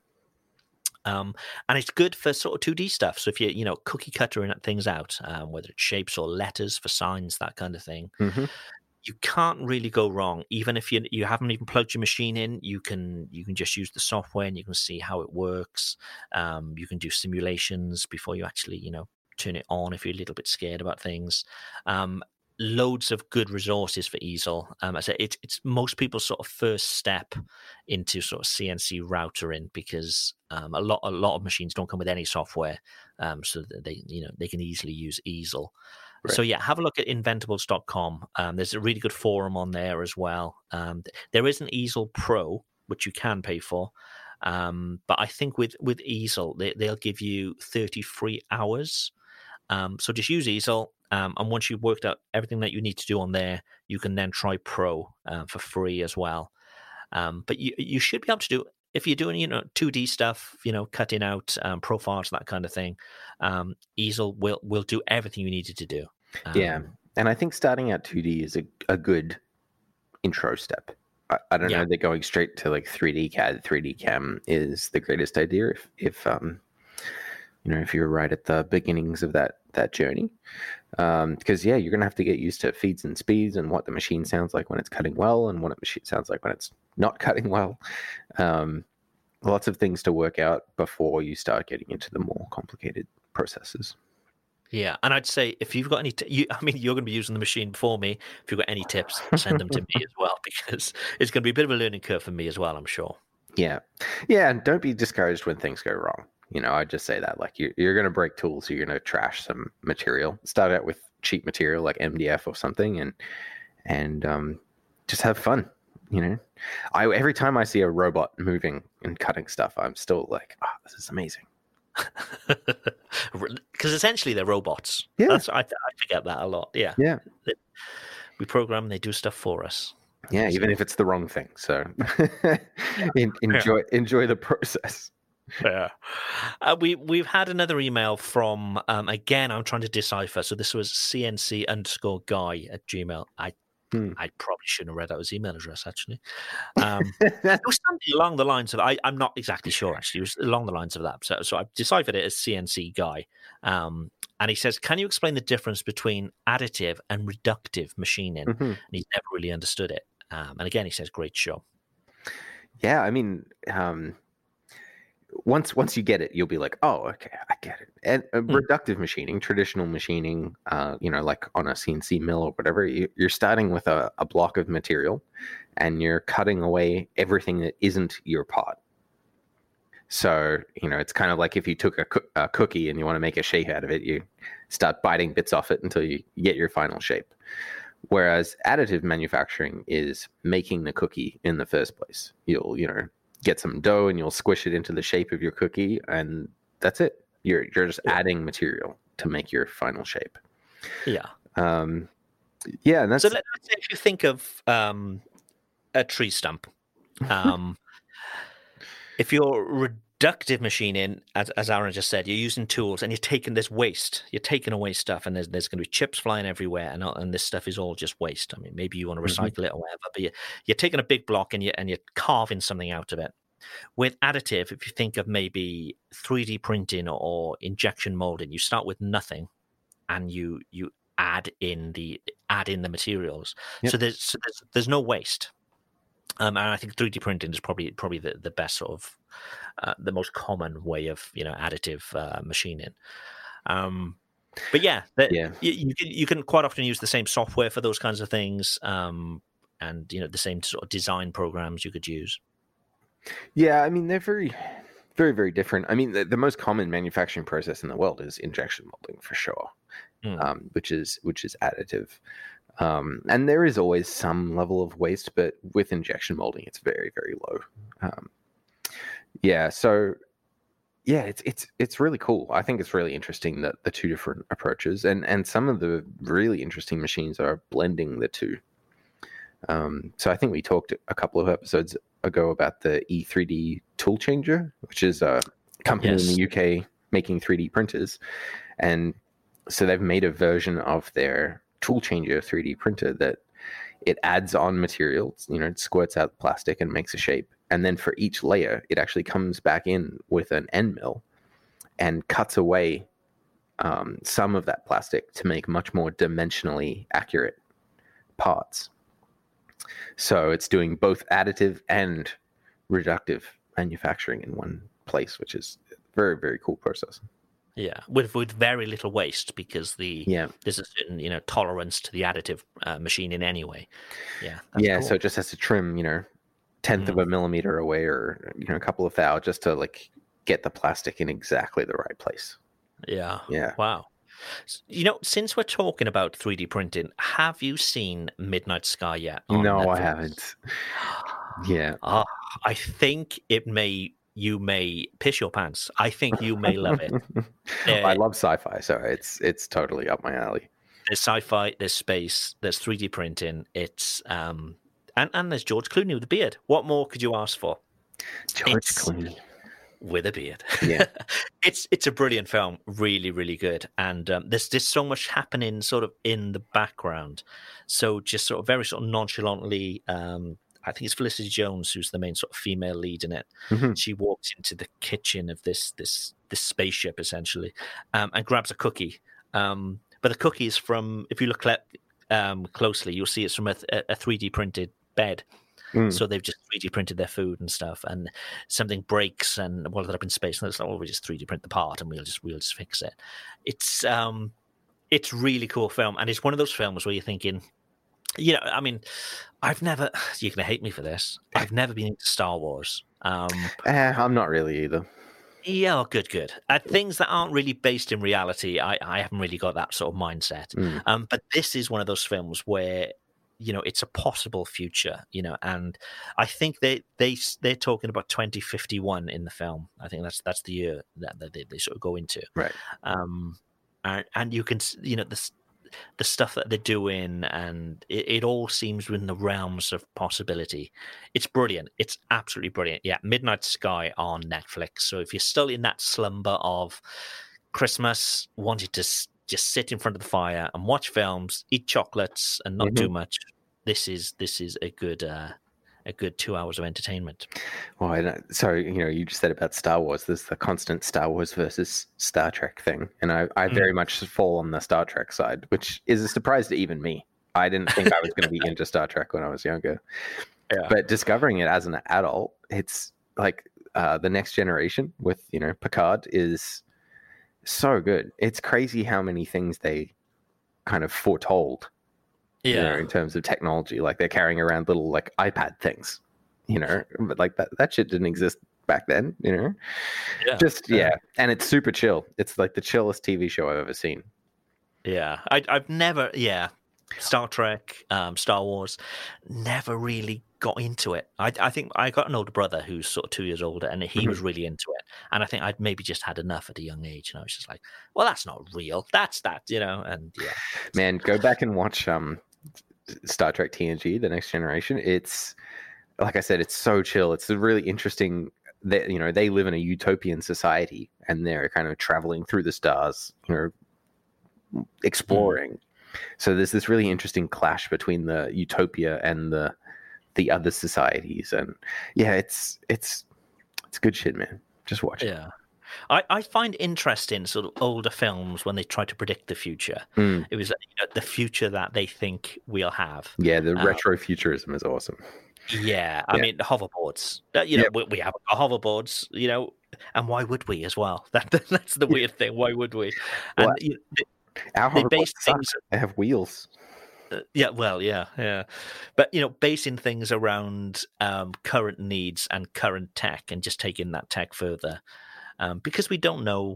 Um, and it's good for sort of two D stuff. So if you you know cookie cuttering things out, um, whether it's shapes or letters for signs, that kind of thing, Mm-hmm. you can't really go wrong. Even if you you haven't even plugged your machine in, you can you can just use the software and you can see how it works. Um, you can do simulations before you actually you know turn it on if you're a little bit scared about things. Um, loads of good resources for Easel. Um, I say it's it's most people's sort of first step into sort of C N C routering, because um, a lot a lot of machines don't come with any software, um, so that they you know they can easily use Easel. Right. So yeah, have a look at inventables dot com. Um, there's a really good forum on there as well. Um, there is an Easel Pro which you can pay for, um, but I think with with Easel they, they'll give you thirty free hours. Um, so just use Easel. Um, and once you've worked out everything that you need to do on there, you can then try Pro uh, for free as well. Um, but you you should be able to do, if you're doing you know two D stuff, you know cutting out um, profiles, that kind of thing. Um, Easel will will do everything you needed to do. Um, Yeah, and I think starting out two D is a, a good intro step. I, I don't Yeah. know that going straight to like three D C A D, three D Cam is the greatest idea if if um you know if you're right at the beginnings of that that journey. Um, because yeah, you're gonna have to get used to feeds and speeds and what the machine sounds like when it's cutting well and what a machine sounds like when it's not cutting well. Um, lots of things to work out before you start getting into the more complicated processes. Yeah, and I'd say if you've got any, t- you, I mean, you're going to be using the machine before me. If you've got any tips, send them to me as well, because it's going to be a bit of a learning curve for me as well, I'm sure. Yeah, yeah, and don't be discouraged when things go wrong. You know, I just say that like you're you're going to break tools, you're going to trash some material. Start out with cheap material like M D F or something, and and um, just have fun. You know, I every time I see a robot moving and cutting stuff, I'm still like, oh, this is amazing. Because essentially they're robots. Yeah. That's, I, I forget that a lot. Yeah. Yeah. We program, they do stuff for us. Yeah, even if it's the wrong thing. So en- enjoy enjoy the process. Yeah. Uh, we, we've had another email from, um, again, I'm trying to decipher. So this was C N C underscore guy at Gmail. I Hmm. I probably shouldn't have read out his email address, actually. Um, it was something along the lines of, I, I'm not exactly sure, actually. It was along the lines of that. So, so I've deciphered it as C N C guy. Um, and he says, can you explain the difference between additive and reductive machining? Mhm. And he's never really understood it. Um, and again, he says, great show. Yeah, I mean, um, once once you get it, you'll be like, oh, okay, I get it. And uh, Hmm. reductive machining, traditional machining, uh, you know, like on a C N C mill or whatever, you, you're starting with a, a block of material, and you're cutting away everything that isn't your part. So, you know, it's kind of like if you took a, coo- a cookie and you want to make a shape out of it, you start biting bits off it until you get your final shape. Whereas additive manufacturing is making the cookie in the first place. You'll, you know, get some dough and you'll squish it into the shape of your cookie, and that's it. You're you're just Yeah. adding material to make your final shape. Yeah. Um, yeah, and that's So let, let's say if you think of um, a tree stump, um, if you're reductive machining, as, as Aaron just said, you're using tools and you're taking this waste, you're taking away stuff, and there's there's going to be chips flying everywhere, and all- and this stuff is all just waste. I mean, maybe you want to Mhm. recycle it or whatever, but you're, you're taking a big block and you and you're carving something out of it. With additive, if you think of maybe three D printing or, or injection molding, you start with nothing, and you you add in the add in the materials. Yep. So there's so there's there's no waste. Um, and I think three D printing is probably probably the, the best sort of uh, the most common way of you know additive uh, machining. Um, but yeah, the, Yeah. You, you can you can quite often use the same software for those kinds of things, um, and you know the same sort of design programs you could use. Yeah, I mean, they're very, very, very different. I mean, the, the most common manufacturing process in the world is injection molding for sure, Hmm. um, which is which is additive. Um, and there is always some level of waste, but with injection molding, it's very, very low. Um, yeah, so yeah, it's it's it's really cool. I think it's really interesting that the two different approaches, and and some of the really interesting machines are blending the two. Um, so I think we talked a couple of episodes ago about the E three D Tool Changer, which is a company yes. in the U K making three D printers, and so they've made a version of their Tool Changer three D printer that it adds on materials, you know, it squirts out plastic and makes a shape. And then for each layer, it actually comes back in with an end mill and cuts away um, some of that plastic to make much more dimensionally accurate parts. So it's doing both additive and reductive manufacturing in one place, which is a very, very cool process. Yeah, with with very little waste, because the yeah there's a certain, you know, tolerance to the additive uh, machining anyway. Yeah, yeah. cool. So it just has to trim, you know, tenth mm. of a millimeter away, or you know, a couple of thou, just to like get the plastic in exactly the right place. Yeah. Yeah. Wow. You know, since we're talking about three D printing, have you seen Midnight Sky yet? No, Netflix? I haven't. Yeah. Oh, I think it may. You may piss your pants. I think you may love it. uh, I love sci-fi, so it's it's totally up my alley. There's sci-fi, there's space, there's three D printing. It's um, and and there's George Clooney with a beard. What more could you ask for? George it's, Clooney with a beard. Yeah, it's it's a brilliant film, really, really good. And um, there's there's so much happening sort of in the background. So just sort of very sort of nonchalantly. Um, I think it's Felicity Jones who's the main sort of female lead in it. Mm-hmm. She walks into the kitchen of this this this spaceship essentially, um, and grabs a cookie. Um, but the cookie is from, if you look at, um, closely, you'll see it's from a, a three D printed bed. Mm. So they've just three D printed their food and stuff, and something breaks, and well, they're up in space, and it's like, oh, we just three D print the part, and we'll just we'll just fix it. It's um, it's really cool film, and it's one of those films where you're thinking. You know, I mean, I've never, you're going to hate me for this. I've never been into Star Wars. Um, eh, I'm not really either. Yeah, oh, good, good. Uh, things that aren't really based in reality, I, I haven't really got that sort of mindset. Mm. Um, but this is one of those films where, you know, it's a possible future, you know, and I think they, they, they're talking about twenty fifty-one in the film. I think that's that's the year that, that they, they sort of go into. Right. Um, and, and you can, you know, the the stuff that they're doing, and it, it all seems within the realms of possibility. It's brilliant. It's absolutely brilliant. Yeah, Midnight Sky on Netflix. So if you're still in that slumber of Christmas, wanted to s- just sit in front of the fire and watch films, eat chocolates, and not mm-hmm. do much, this is this is a good uh, a good two hours of entertainment. Well, I don't, so you know, you just said about Star Wars. There's the constant Star Wars versus Star Trek thing, and I, I mm. very much fall on the Star Trek side, which is a surprise to even me. I didn't think I was going to be into Star Trek when I was younger, yeah. but discovering it as an adult, it's like uh, the Next Generation with you know Picard is so good. It's crazy how many things they kind of foretold. Yeah, you know, in terms of technology, like they're carrying around little like iPad things, you know, but like that that shit didn't exist back then, you know. Yeah, just yeah, yeah. And it's super chill. It's like the chillest T V show I've ever seen. Yeah, I, I've never, yeah, Star Trek, um, Star Wars, never really got into it. I, I think I got an older brother who's sort of two years older, and he mm-hmm. was really into it. And I think I'd maybe just had enough at a young age, and I was just like, well, that's not real. That's that, you know. And yeah, man, go back and watch um. Star Trek T N G, The Next Generation. It's like I said, it's so chill. It's a really interesting that you know they live in a utopian society and they're kind of traveling through the stars, you know, exploring. Mm. So there's this really interesting clash between the utopia and the the other societies, and yeah, it's it's it's good shit, man. Just watch it. Yeah. I, I find interesting sort of older films when they try to predict the future. Mm. It was you know, the future that they think we'll have. Yeah, the um, retrofuturism is awesome. Yeah, I yeah. mean, hoverboards. You know, yep. we, we have hoverboards, you know, and why would we as well? That That's the weird thing. Why would we? And well, you know, they, our they hoverboards base suck. things. They have wheels. Uh, yeah, well, yeah, yeah. But, you know, basing things around um, current needs and current tech and just taking that tech further. Um, because we don't know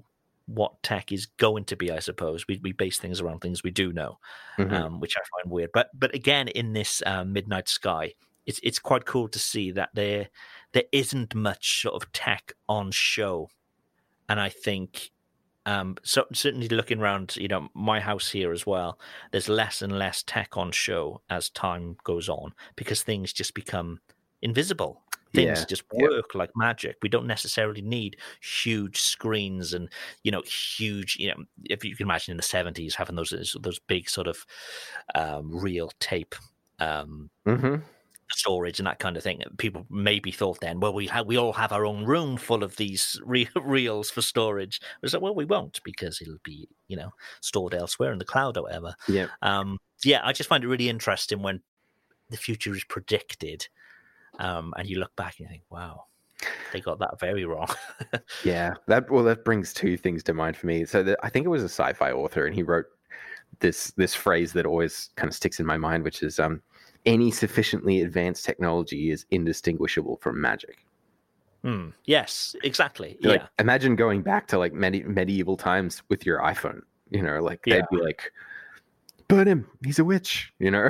what tech is going to be, I suppose. We we base things around things we do know, Mhm. um, which I find weird. But but again, in this uh, Midnight Sky, it's it's quite cool to see that there there isn't much sort of tech on show, and I think. Um, so certainly looking around, you know, my house here as well, there's less and less tech on show as time goes on because things just become invisible. Things Yeah, just yeah. work like magic. We don't necessarily need huge screens and, you know, huge, you know, if you can imagine in the seventies having those those big sort of um, reel tape um, Mhm. storage and that kind of thing. People maybe thought then, well, we have, we all have our own room full of these re- reels for storage. It was like, well, we won't because it'll be, you know, stored elsewhere in the cloud or whatever. Yeah. Um, yeah, I just find it really interesting when the future is predicted, um, and you look back and you think, wow, they got that very wrong. Yeah, that well, that brings two things to mind for me. So the, I think it was a sci-fi author, and he wrote this this phrase that always kind of sticks in my mind, which is um, any sufficiently advanced technology is indistinguishable from magic. Hmm. Yes, exactly. Like, yeah, imagine going back to like medi- medieval times with your iPhone. You know, like Yeah. they'd be like, "Burn him! He's a witch!" You know.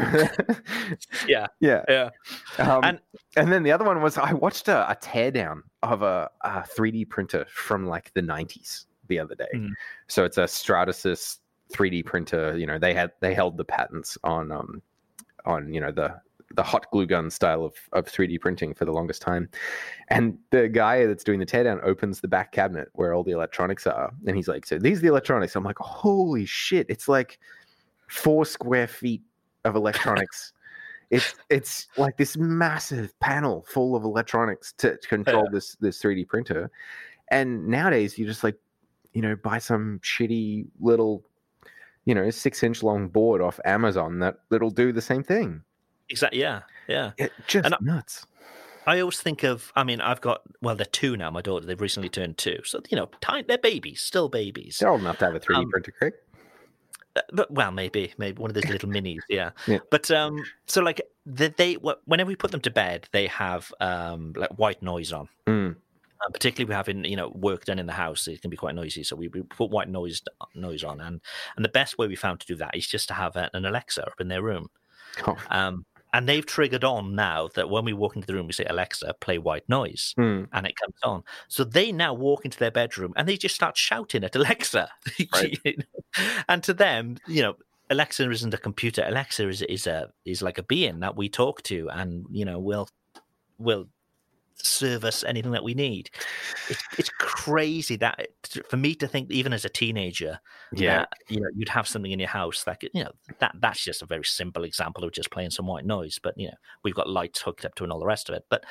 yeah, Yeah. yeah. Um, And- and then the other one was I watched a, a teardown of a, a three D printer from like the nineties the other day. Mhm. So it's a Stratasys three D printer. You know, they had they held the patents on um on you know the the hot glue gun style of, of three D printing for the longest time. And the guy that's doing the teardown opens the back cabinet where all the electronics are, and he's like, "So these are the electronics." I'm like, "Holy shit! It's like four square feet of electronics." It's it's like this massive panel full of electronics to, to control Yeah. this this three D printer. And nowadays you just like, you know, buy some shitty little, you know, six inch long board off Amazon that that'll do the same thing. Exactly. Yeah, yeah. It just And I- nuts. I always think of, I mean, I've got, well, they're two now, my daughter. They've recently turned two. So, you know, tiny, they're babies, still babies. They're old enough to have a three D Um, printer, Craig. Uh, But, well, maybe, maybe one of those little minis, yeah. Yeah. But, um, so like, the, they, wh- whenever we put them to bed, they have, um, like white noise on. Mm. Um, particularly we're having, you know, work done in the house, it can be quite noisy. So we, we put white noise noise on. And, and the best way we found to do that is just to have a, an Alexa up in their room. Oh. Um, and they've triggered on now that when we walk into the room, we say, Alexa, play white noise. Mm. And it comes on. So they now walk into their bedroom and they just start shouting at Alexa. Right. You know? And to them, you know, Alexa isn't a computer. Alexa is is a is like a being that we talk to, and you know, will will serve us anything that we need. It's it's crazy that for me to think, even as a teenager, Yeah. that, you know, you'd have something in your house that could, you know, that that's just a very simple example of just playing some white noise. But you know, we've got lights hooked up to and all the rest of it. But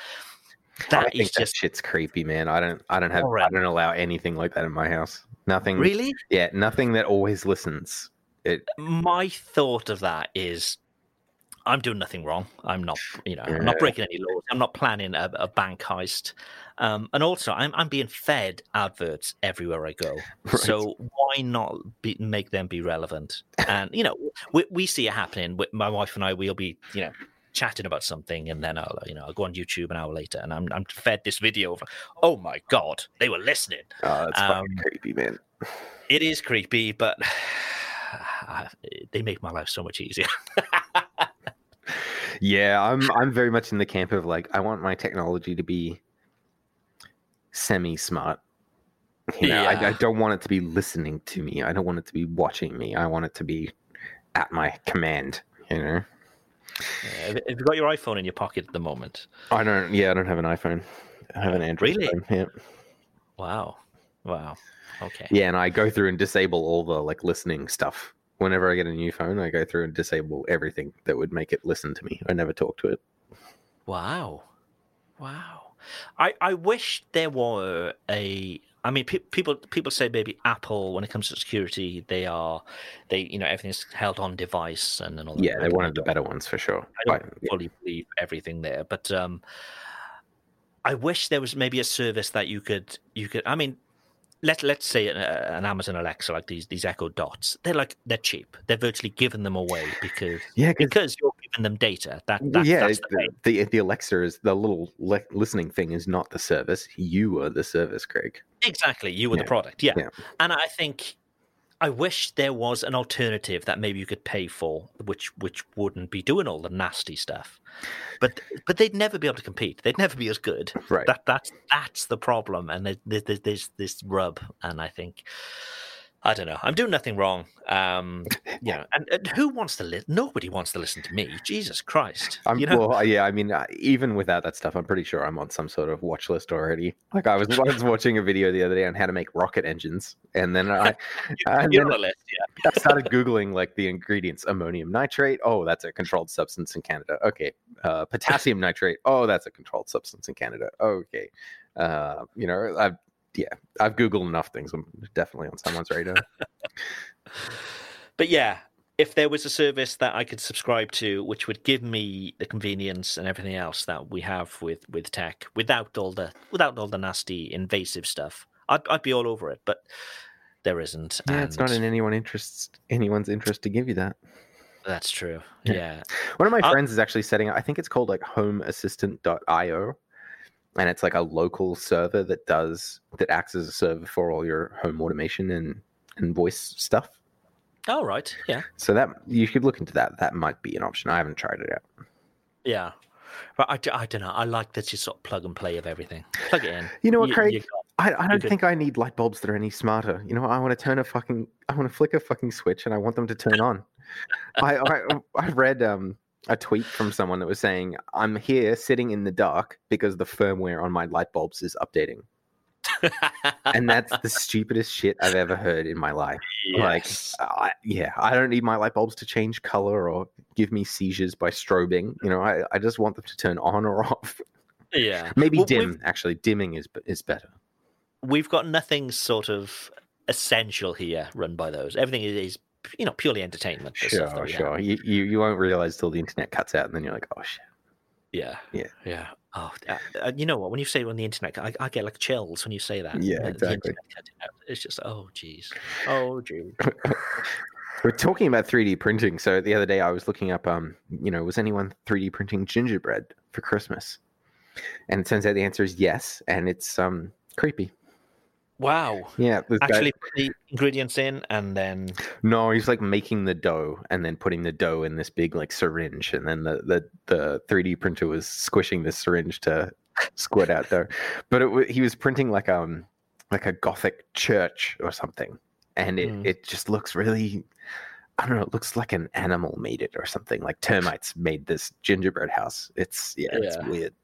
I that think is that just shit's creepy, man. I don't I don't have I horrendous. don't allow anything like that in my house. Nothing Really. Yeah, nothing that always listens. It My thought of that is, I'm doing nothing wrong. I'm not, you know, I'm not Yeah. breaking any laws. I'm not planning a, a bank heist. Um, and also, I'm I'm being fed adverts everywhere I go. Right. So why not be, make them be relevant? And you know, we we see it happening. With my wife and I, we'll be, you know, chatting about something, and then I'll, you know, I'll go on YouTube an hour later, and I'm I'm fed this video of, oh my god, they were listening. Oh, that's fucking Um, creepy, man. It is creepy, but they make my life so much easier. Yeah, I'm I'm very much in the camp of like I want my technology to be semi-smart. You know, I, I Yeah. don't want it to be listening to me. I don't want it to be watching me. I want it to be at my command. You know, Yeah, have have you got your iPhone in your pocket at the moment? I don't. Yeah, I don't have an iPhone. I have an Android Really? phone. Yeah. Wow. Wow. Okay. Yeah, and I go through and disable all the like listening stuff. Whenever I get a new phone, I go through and disable everything that would make it listen to me. I never talk to it. Wow. Wow. I, I wish there were a. I mean, pe- people people say maybe Apple, when it comes to security, they are, they you know, everything's held on device and, and all that. Yeah, they're I one of the don't- better ones for sure. I don't But, yeah. fully believe everything there, but um, I wish there was maybe a service that you could you could. I mean, let let's say an, uh, an Amazon Alexa, like these these Echo Dots. They're like they're cheap. They're virtually giving them away because Yeah, 'cause- because you're giving them data. That, Well, that yeah, that's the the, pain. the the Alexa is the little le- listening thing is not the service. You are the service, Craig. Exactly. You were Yeah. the product. Yeah. Yeah. And I think I wish there was an alternative that maybe you could pay for, which which wouldn't be doing all the nasty stuff. But but they'd never be able to compete. They'd never be as good. Right. That that's that's the problem. And there, there, there's this rub. And I think I don't know. I'm doing nothing wrong. Um, you know, and, and who wants to listen? Nobody wants to listen to me. Jesus Christ. I'm, you know? Well, yeah, I mean, uh, even without that stuff, I'm pretty sure I'm on some sort of watch list already. Like I was, I was watching a video the other day on how to make rocket engines, and then I, and You're then on the list, yeah. I started googling like the ingredients: ammonium nitrate. Oh, that's a controlled substance in Canada. Okay, uh, potassium nitrate. Oh, that's a controlled substance in Canada. Okay, uh, you know, I've yeah, I've googled enough things. I'm definitely on someone's radar. But yeah, if there was a service that I could subscribe to, which would give me the convenience and everything else that we have with, with tech, without all the without all the nasty invasive stuff, I'd I'd be all over it. But there isn't. Yeah, and it's not in anyone interest anyone's interest to give you that. That's true. Yeah. Yeah. One of my Uh, friends is actually setting up, I think it's called like home assistant dot io. And it's like a local server that does, that acts as a server for all your home automation and, and voice stuff. Oh, right. Yeah. So that, you should look into that. That might be an option. I haven't tried it out. Yeah. But I, d- I don't know. I like that you sort of plug and play of everything. Plug it in. You know what, You- Craig? you got- I, I don't could- think I need light bulbs that are any smarter. You know, I want to turn a fucking, I want to flick a fucking switch and I want them to turn on. I, I I read um a tweet from someone that was saying, I'm here sitting in the dark because the firmware on my light bulbs is updating. And that's the stupidest shit I've ever heard in my life. Yes. Like, I, yeah, I don't need my light bulbs to change color or give me seizures by strobing. You know, I, I just want them to turn on or off. Yeah. Maybe Well, dim. we've- Actually, dimming is is better. We've got nothing sort of essential here run by those. Everything is, is you know, purely entertainment. the stuff that Sure, we have. sure. You, you you won't realize till the internet cuts out, and then you're like, oh shit. Yeah. Yeah. Yeah. Oh, uh, uh, you know what? When you say on the internet, I, I get like chills when you say that. Yeah, Uh, the exactly. internet cutting out. It's just, oh, geez. Oh, geez. We're talking about three D printing. So the other day I was looking up, um, you know, was anyone three D printing gingerbread for Christmas? And it turns out the answer is yes, and it's um creepy. Wow. Yeah, this guy- Actually put the ingredients in and then no, he's like making the dough and then putting the dough in this big like syringe, and then the the the three D printer was squishing the syringe to squirt out dough. But it, wa- he was printing like um like a Gothic church or something, and it Mm. it just looks really. I don't know. It looks like an animal made it or something. Like termites made this gingerbread house. It's yeah, it's Yeah. weird.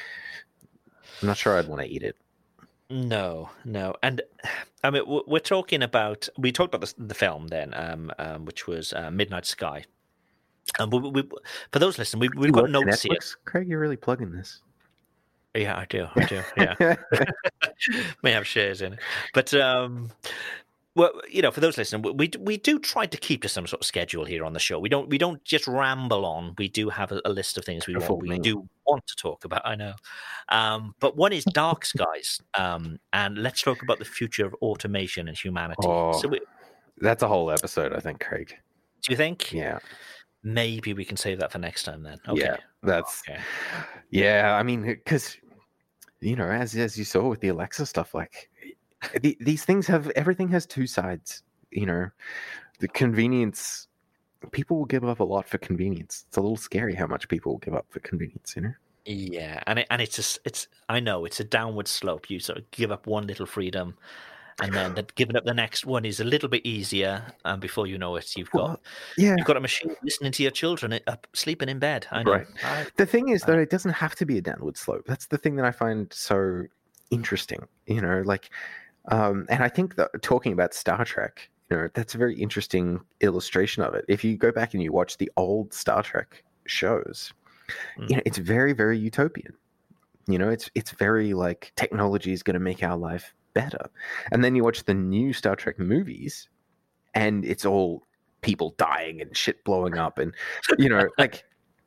I'm not sure I'd want to eat it. no, no. And I mean, w- we're talking about, we talked about the, the film then, um, um, which was uh, Midnight Sky. And we, we, for those listening, we, we've You got work for notes here. Netflix? Craig, you're really plugging this. Yeah, I do. I do. Yeah. May have shares in it. But, um, well, you know, for those listening, we we do try to keep to some sort of schedule here on the show. We don't we don't just ramble on. We do have a, a list of things we Before want, we me. do want to talk about. I know, um, but one is Dark Skies, um, and let's talk about the future of automation and humanity. Oh. So, we, That's a whole episode, I think, Craig. do you think Yeah. maybe we can save that for next time then? Okay. Yeah. That's Okay. yeah. I mean, because you know, as as you saw with the Alexa stuff, like the, these things have everything has two sides. You know, the convenience. People will give up a lot for convenience. It's a little scary how much people will give up for convenience. You know. Yeah, and it, and it's just it's I know it's a downward slope. You sort of give up one little freedom, and then the, giving up the next one is a little bit easier. And before you know it, you've got Well, yeah. you've got a machine listening to your children up sleeping in bed. I know. Right. I- The thing is that it doesn't have to be a downward slope. That's the thing that I find so interesting, you know, like, um, and I think that talking about Star Trek, you know, that's a very interesting illustration of it. If you go back and you watch the old Star Trek shows, Mm. you know, it's very, very utopian. You know, it's it's very like technology is going to make our life better. And then you watch the new Star Trek movies, and it's all people dying and shit blowing up, and you know, like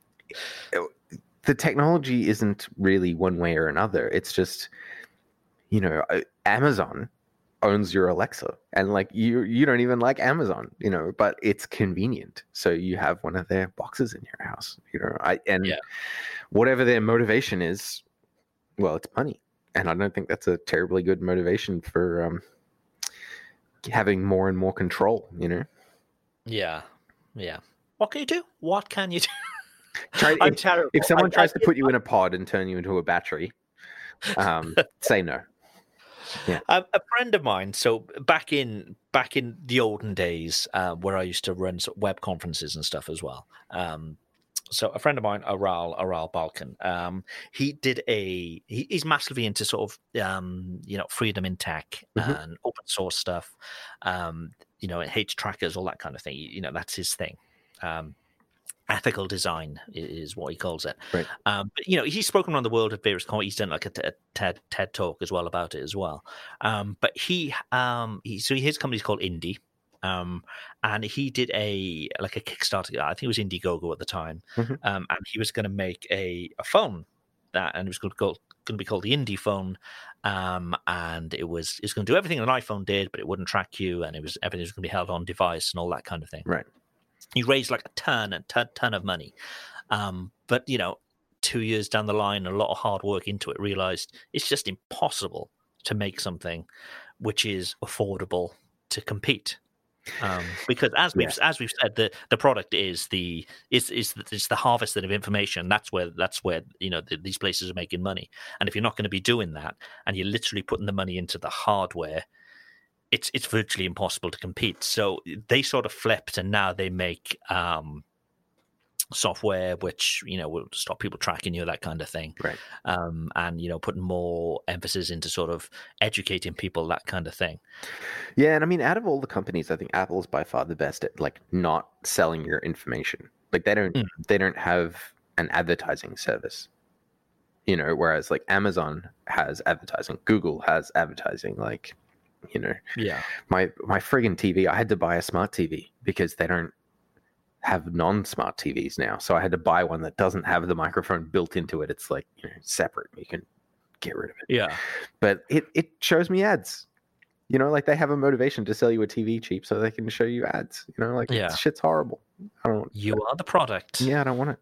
the technology isn't really one way or another. It's just, you know, uh, Amazon owns your Alexa, and like you you don't even like Amazon, you know, but it's convenient, so you have one of their boxes in your house, you know. I and Yeah. whatever their motivation is, well, it's money, and I don't think that's a terribly good motivation for um, having more and more control, you know. Yeah, yeah. What can you do? What can you do? Try, I'm if, terrible. if someone I, tries I, to put you in a pod and turn you into a battery, um, say no. Yeah. A, a friend of mine. So back in back in the olden days, uh, where I used to run sort of web conferences and stuff as well. Um, so a friend of mine, Aral Aral Balkan, um, he did a. He, he's massively into sort of um, you know freedom in tech Mhm. and open source stuff. Um, you know, H trackers, all that kind of thing. You know, that's his thing. Um, ethical design is what he calls it. Right. Um, but you know, he's spoken around the world at various con- he's done like a, t- a TED TED talk as well about it as well. Um, but he, um, he so his company's called Indie, um, and he did a like a Kickstarter. I think it was Indiegogo at the time, Mhm. um, and he was going to make a, a phone that, and it was going to go. Going to be called the Indie phone, um, and it was it's going to do everything an iPhone did, but it wouldn't track you, and it was everything was going to be held on device and all that kind of thing. Right. He raised like a ton and ton, ton of money. Um, but, you know, two years down the line, a lot of hard work into it, realized it's just impossible to make something which is affordable to compete. Um, because as we've Yeah. as we've said, the, the product is the is is the, it's the harvesting of information. That's where that's where you know the, these places are making money. And if you're not going to be doing that, and you're literally putting the money into the hardware, it's it's virtually impossible to compete. So they sort of flipped, and now they make um, software which you know will stop people tracking you, that kind of thing. Right. Um, and you know, putting more emphasis into sort of educating people, that kind of thing. Yeah, and I mean, out of all the companies, I think Apple is by far the best at like not selling your information. Like they don't Mm. they don't have an advertising service, you know. Whereas like Amazon has advertising, Google has advertising. Like, you know, Yeah, my my friggin' T V, I had to buy a smart T V because they don't have non-smart T Vs now. So I had to buy one that doesn't have the microphone built into it. It's like, you know, separate. You can get rid of it. yeah, But it it shows me ads. You know, like they have a motivation to sell you a T V cheap so they can show you ads. You know, like Yeah. shit's horrible. I don't. you are the product. Yeah, I don't want it.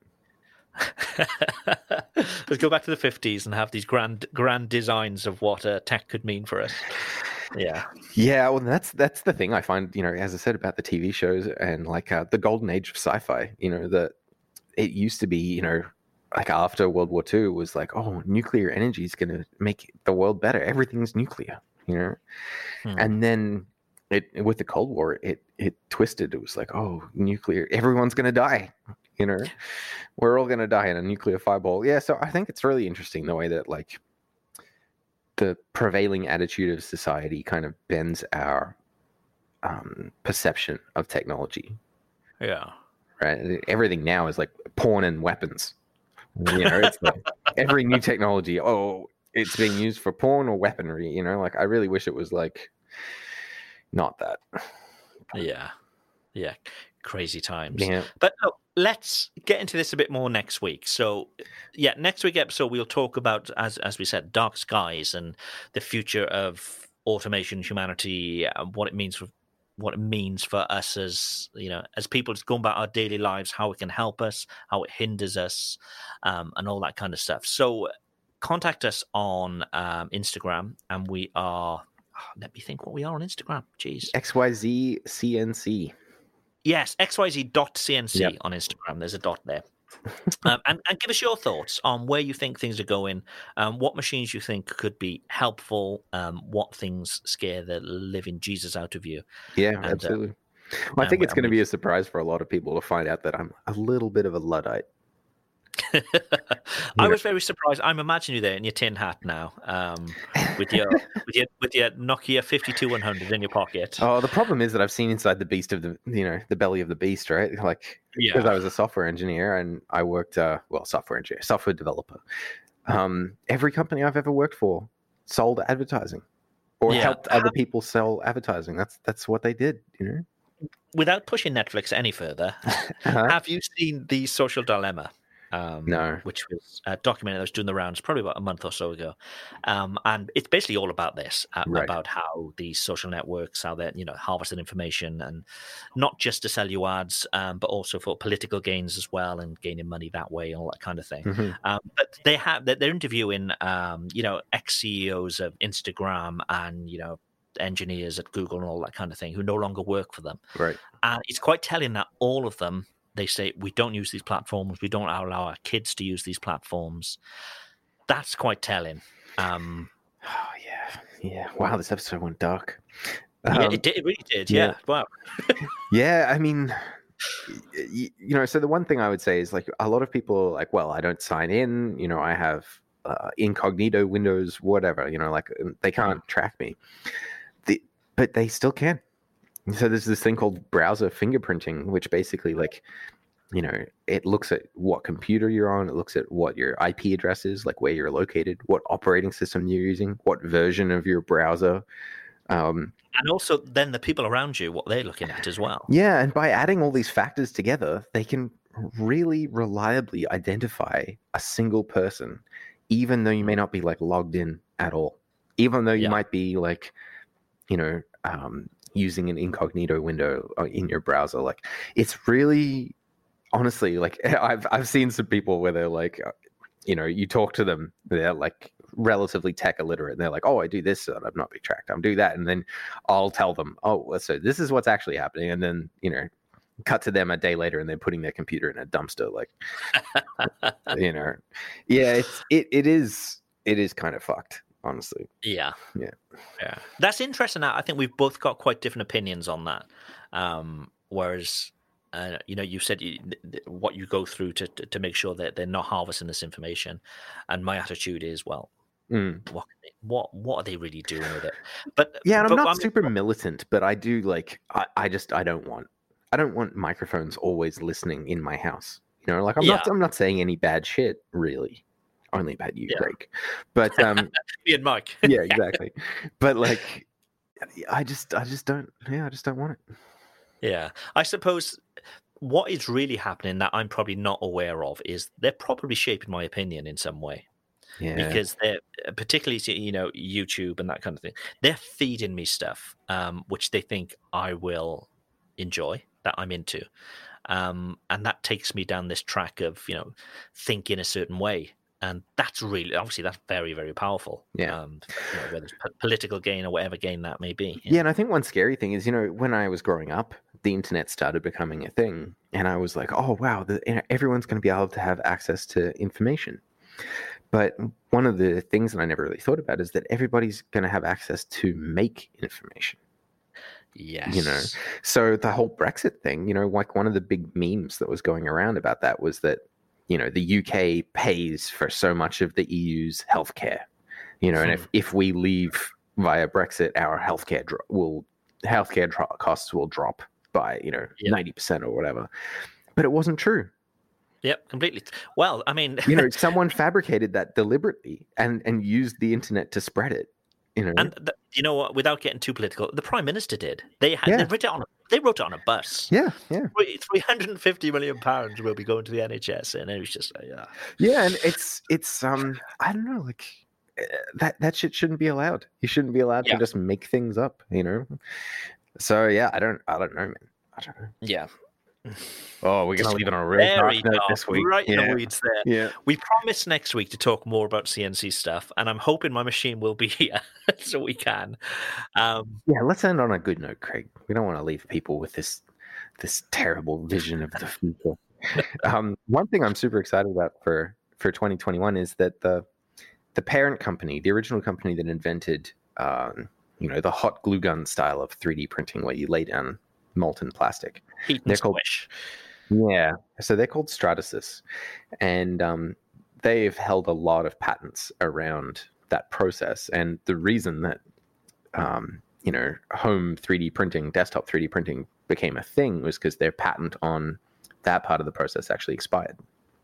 Let's go back to the fifties and have these grand grand designs of what uh, tech could mean for us. Yeah, Yeah, well, that's that's the thing I find. You know, as I said about the T V shows and like uh, the golden age of sci-fi. You know, that it used to be. You know, like after World War Two, it was like, oh, nuclear energy is going to make the world better. Everything's nuclear. You know, Hmm. and then it with the Cold War, it it twisted. It was like, oh, nuclear, everyone's going to die. You know, we're all going to die in a nuclear fireball. Yeah, so I think it's really interesting the way that like the prevailing attitude of society kind of bends our um, perception of technology. yeah. Right, everything now is like porn and weapons. You know, it's like every new technology. Oh, it's being used for porn or weaponry. You know, like I really wish it was like not that. Yeah, yeah, crazy times. Yeah. But no, let's get into this a bit more next week. So, yeah, next week episode we'll talk about, as as we said, dark skies and the future of automation, humanity, and what it means for what it means for us as you know as people just going about our daily lives, how it can help us, how it hinders us, um, and all that kind of stuff. So, contact us on um, Instagram, and we are. oh, let me think what we are on Instagram. Jeez. X Y Z C N C. Yes, x y z dot c n c Yep. on Instagram. There's a dot there. um, and, and give us your thoughts on where you think things are going, um, what machines you think could be helpful, um, what things scare the living Jesus out of you. Yeah, And, uh, absolutely. Well, I and think we- it's going to and we- be a surprise for a lot of people to find out that I'm a little bit of a Luddite. I Yeah. was very surprised. I'm imagining you there in your tin hat now, um, with your with your with your Nokia fifty-two one hundred in your pocket. Oh, the problem is that I've seen inside the beast of the, you know, the belly of the beast, right? Like, because Yeah. I was a software engineer and I worked, uh, well, software engineer, software developer. Um, every company I've ever worked for sold advertising or Yeah. helped other people sell advertising. That's that's what they did, you know. Without pushing Netflix any further, Uh-huh. have you seen the Social Dilemma? Um, No. which was a documentary that was doing the rounds probably about a month or so ago, um, and it's basically all about this, uh, Right. about how these social networks, how they're you know harvesting information, and not just to sell you ads, um, but also for political gains as well, and gaining money that way, all that kind of thing. hmm Um, but they have they're interviewing um, you know ex C E Os of Instagram and you know engineers at Google and all that kind of thing who no longer work for them, Right. and it's quite telling that all of them. They say, we don't use these platforms. We don't allow our kids to use these platforms. That's quite telling. Um, Oh, yeah. Yeah. Wow, this episode went dark. yeah, Um, it, did, it really did. yeah. Yeah. Wow. yeah, I mean, you, you know, so the one thing I would say is like a lot of people are like, well, I don't sign in. You know, I have uh, incognito windows, whatever, you know, like they can't track me. The, but they still can. So there's this thing called browser fingerprinting, which basically like, you know, it looks at what computer you're on. It looks at what your I P address is, like where you're located, what operating system you're using, what version of your browser. Um, and also then the people around you, what they're looking at as well. yeah. And by adding all these factors together, they can really reliably identify a single person, even though you may not be like logged in at all, even though you Yeah. might be like, you know, um, using an incognito window in your browser. Like it's really, honestly, like I've I've seen some people where they're like, you know, you talk to them, they're like relatively tech illiterate, and they're like, oh, I do this so that I'm not being tracked. I'm do that, and then I'll tell them, oh, so this is what's actually happening, and then you know, cut to them a day later, and they're putting their computer in a dumpster, like, you know, yeah, it's it it is it is kind of fucked. Honestly. Yeah. Yeah. Yeah. That's interesting. I think we've both got quite different opinions on that. Um, whereas, uh, you know, you said you, th- what you go through to, to to make sure that they're not harvesting this information, and my attitude is, well, Mm. what what what are they really doing with it? But Yeah, and but, I'm not I mean, super militant, but I do like I, I just I don't want I don't want microphones always listening in my house. You know, like I'm not Yeah. I'm not saying any bad shit, really. Only about you, Yeah. Greg. But um me and Mike. yeah, exactly. But like I just I just don't yeah, I just don't want it. Yeah, I suppose what is really happening that I'm probably not aware of is they're probably shaping my opinion in some way. Yeah. Because they're particularly, you know, YouTube and that kind of thing. They're feeding me stuff um, which they think I will enjoy, that I'm into, um, and that takes me down this track of you know thinking a certain way, and that's really obviously that's very very powerful. Yeah. Um, you know, whether it's po- political gain or whatever gain that may be. Yeah, and I think one scary thing is, you know, when I was growing up, the internet started becoming a thing, and I was like, oh wow, the, you know, everyone's going to be able to have access to information. But one of the things that I never really thought about is that everybody's going to have access to make information. Yes. You know, so the whole Brexit thing, you know, like one of the big memes that was going around about that was that, you know, the U K pays for so much of the E U's healthcare, you know, and if, if we leave via Brexit, our healthcare dro- will healthcare dro- costs will drop by, you know, Yep. ninety percent or whatever. But it wasn't true. Yep, completely. Well, I mean, You know, someone fabricated that deliberately and, and used the internet to spread it. You know, and the, you know what? Without getting too political, the prime minister did. They had Yeah. they wrote it on. A, they wrote it on a bus. yeah, yeah. Three hundred and fifty million pounds will be going to the N H S, and it was just like, yeah, Yeah, and it's it's um I don't know, like uh, that that shit shouldn't be allowed. You shouldn't be allowed Yeah. to just make things up, you know. So yeah, I don't I don't know, man. I don't know. yeah. Oh, we're gonna Just leave it on a real Very dark note dark, this week. right in yeah. the weeds there. yeah. We promised next week to talk more about C N C stuff, and I'm hoping my machine will be here so we can. Um, Yeah, let's end on a good note, Craig. We don't want to leave people with this this terrible vision of the future. um, one thing I'm super excited about for for twenty twenty-one is that the the parent company, the original company that invented, um, you know, the hot glue gun style of three D printing, where you lay down molten plastic. heat and They're called- squish. Yeah, so they're called Stratasys, and um, they've held a lot of patents around that process. And the reason that um, you know home three D printing, desktop three D printing became a thing was because their patent on that part of the process actually expired,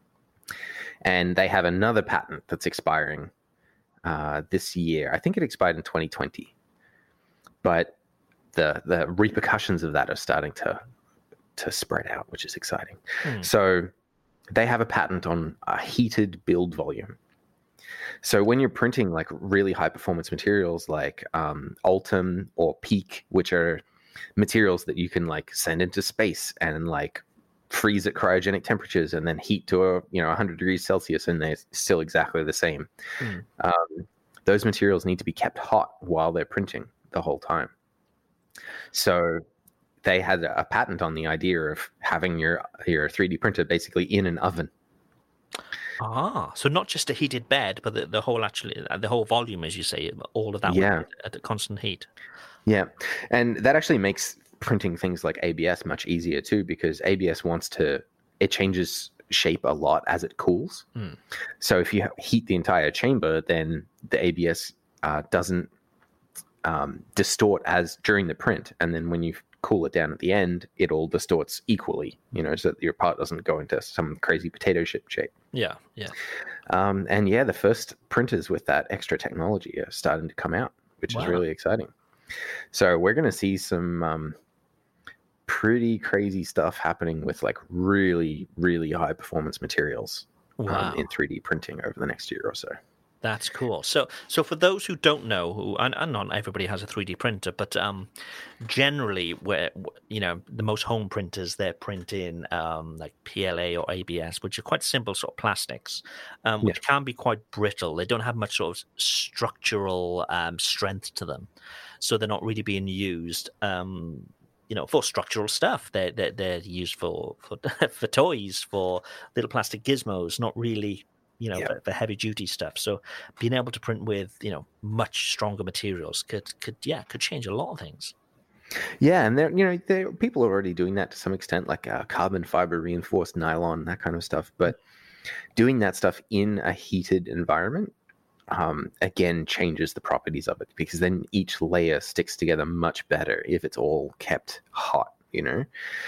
and they have another patent that's expiring uh, this year. I think it expired in twenty twenty, but the the repercussions of that are starting to to spread out, which is exciting. Hmm. So they have a patent on a heated build volume. So when you're printing like really high performance materials like um, Ultem or Peak, which are materials that you can like send into space and like freeze at cryogenic temperatures and then heat to a you know one hundred degrees Celsius, and they're still exactly the same. Mm. Um, those materials need to be kept hot while they're printing the whole time. So they had a patent on the idea of having your your three D printer basically in an oven. Ah, so not just a heated bed, but the, the whole actually the whole volume, as you say, all of that yeah. at a constant heat. Yeah, and that actually makes printing things like A B S much easier too, because A B S wants to it changes shape a lot as it cools. Mm. So if you heat the entire chamber, then the A B S uh, doesn't um, distort as during the print, and then when you cool it down at the end, it all distorts equally, you know, so that your part doesn't go into some crazy potato chip shape. Yeah, yeah. Um, and yeah, the first printers with that extra technology are starting to come out, which wow. is really exciting. So we're going to see some um, pretty crazy stuff happening with like really, really high performance materials wow. um, in three D printing over the next year or so. That's cool. So, so for those who don't know, who and, and not everybody has a three D printer, but um, generally, where you know the most home printers, they're printing um, like P L A or A B S, which are quite simple sort of plastics, um, which yeah. can be quite brittle. They don't have much sort of structural um, strength to them, so they're not really being used. Um, you know, for structural stuff. They're they're, they're used for for for toys, for little plastic gizmos, not really. You know, yeah. for, for heavy duty stuff. So being able to print with, you know, much stronger materials could, could yeah, could change a lot of things. Yeah, and there, you know, there people are already doing that to some extent, like uh, carbon fiber reinforced nylon, that kind of stuff. But doing that stuff in a heated environment, um, again, changes the properties of it, because then each layer sticks together much better if it's all kept hot, you know.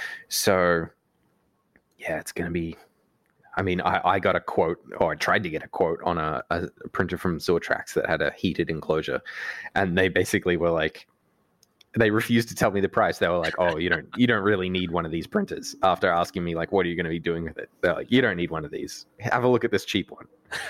So yeah, it's going to be. I mean, I, I got a quote, or I tried to get a quote on a, a printer from Zortrax that had a heated enclosure, and they basically were like, they refused to tell me the price. They were like, "Oh, you don't, you don't really need one of these printers." After asking me like, "What are you going to be doing with it?" They're like, "You don't need one of these. Have a look at this cheap one."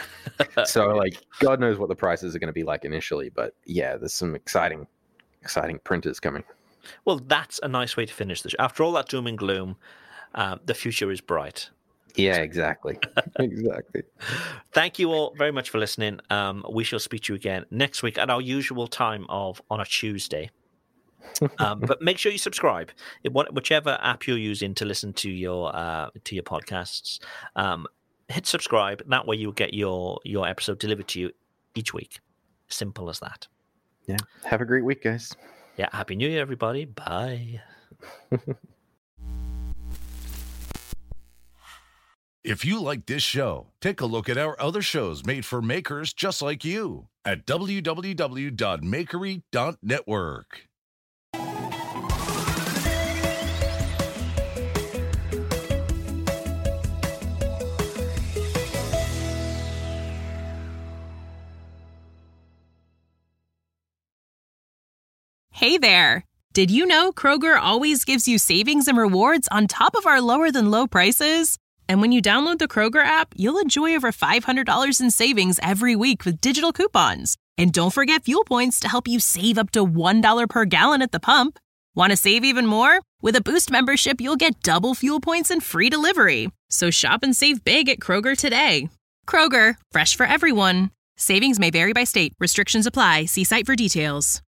So, like, God knows what the prices are going to be like initially, but yeah, there's some exciting, exciting printers coming. Well, that's a nice way to finish this. After all that doom and gloom, um, the future is bright. Yeah, exactly. Exactly. Thank you all very much for listening. Um, we shall speak to you again next week at our usual time of on a Tuesday. Um, but make sure you subscribe, it, whichever app you're using to listen to your uh, to your podcasts. Um, hit subscribe. That way you'll get your your episode delivered to you each week. Simple as that. Yeah. Have a great week, guys. Yeah. Happy New Year, everybody. Bye. If you like this show, take a look at our other shows made for makers just like you at w w w dot makery dot network. Hey there! Did you know Kroger always gives you savings and rewards on top of our lower-than-low prices? And when you download the Kroger app, you'll enjoy over five hundred dollars in savings every week with digital coupons. And don't forget fuel points to help you save up to one dollar per gallon at the pump. Want to save even more? With a Boost membership, you'll get double fuel points and free delivery. So shop and save big at Kroger today. Kroger, fresh for everyone. Savings may vary by state. Restrictions apply. See site for details.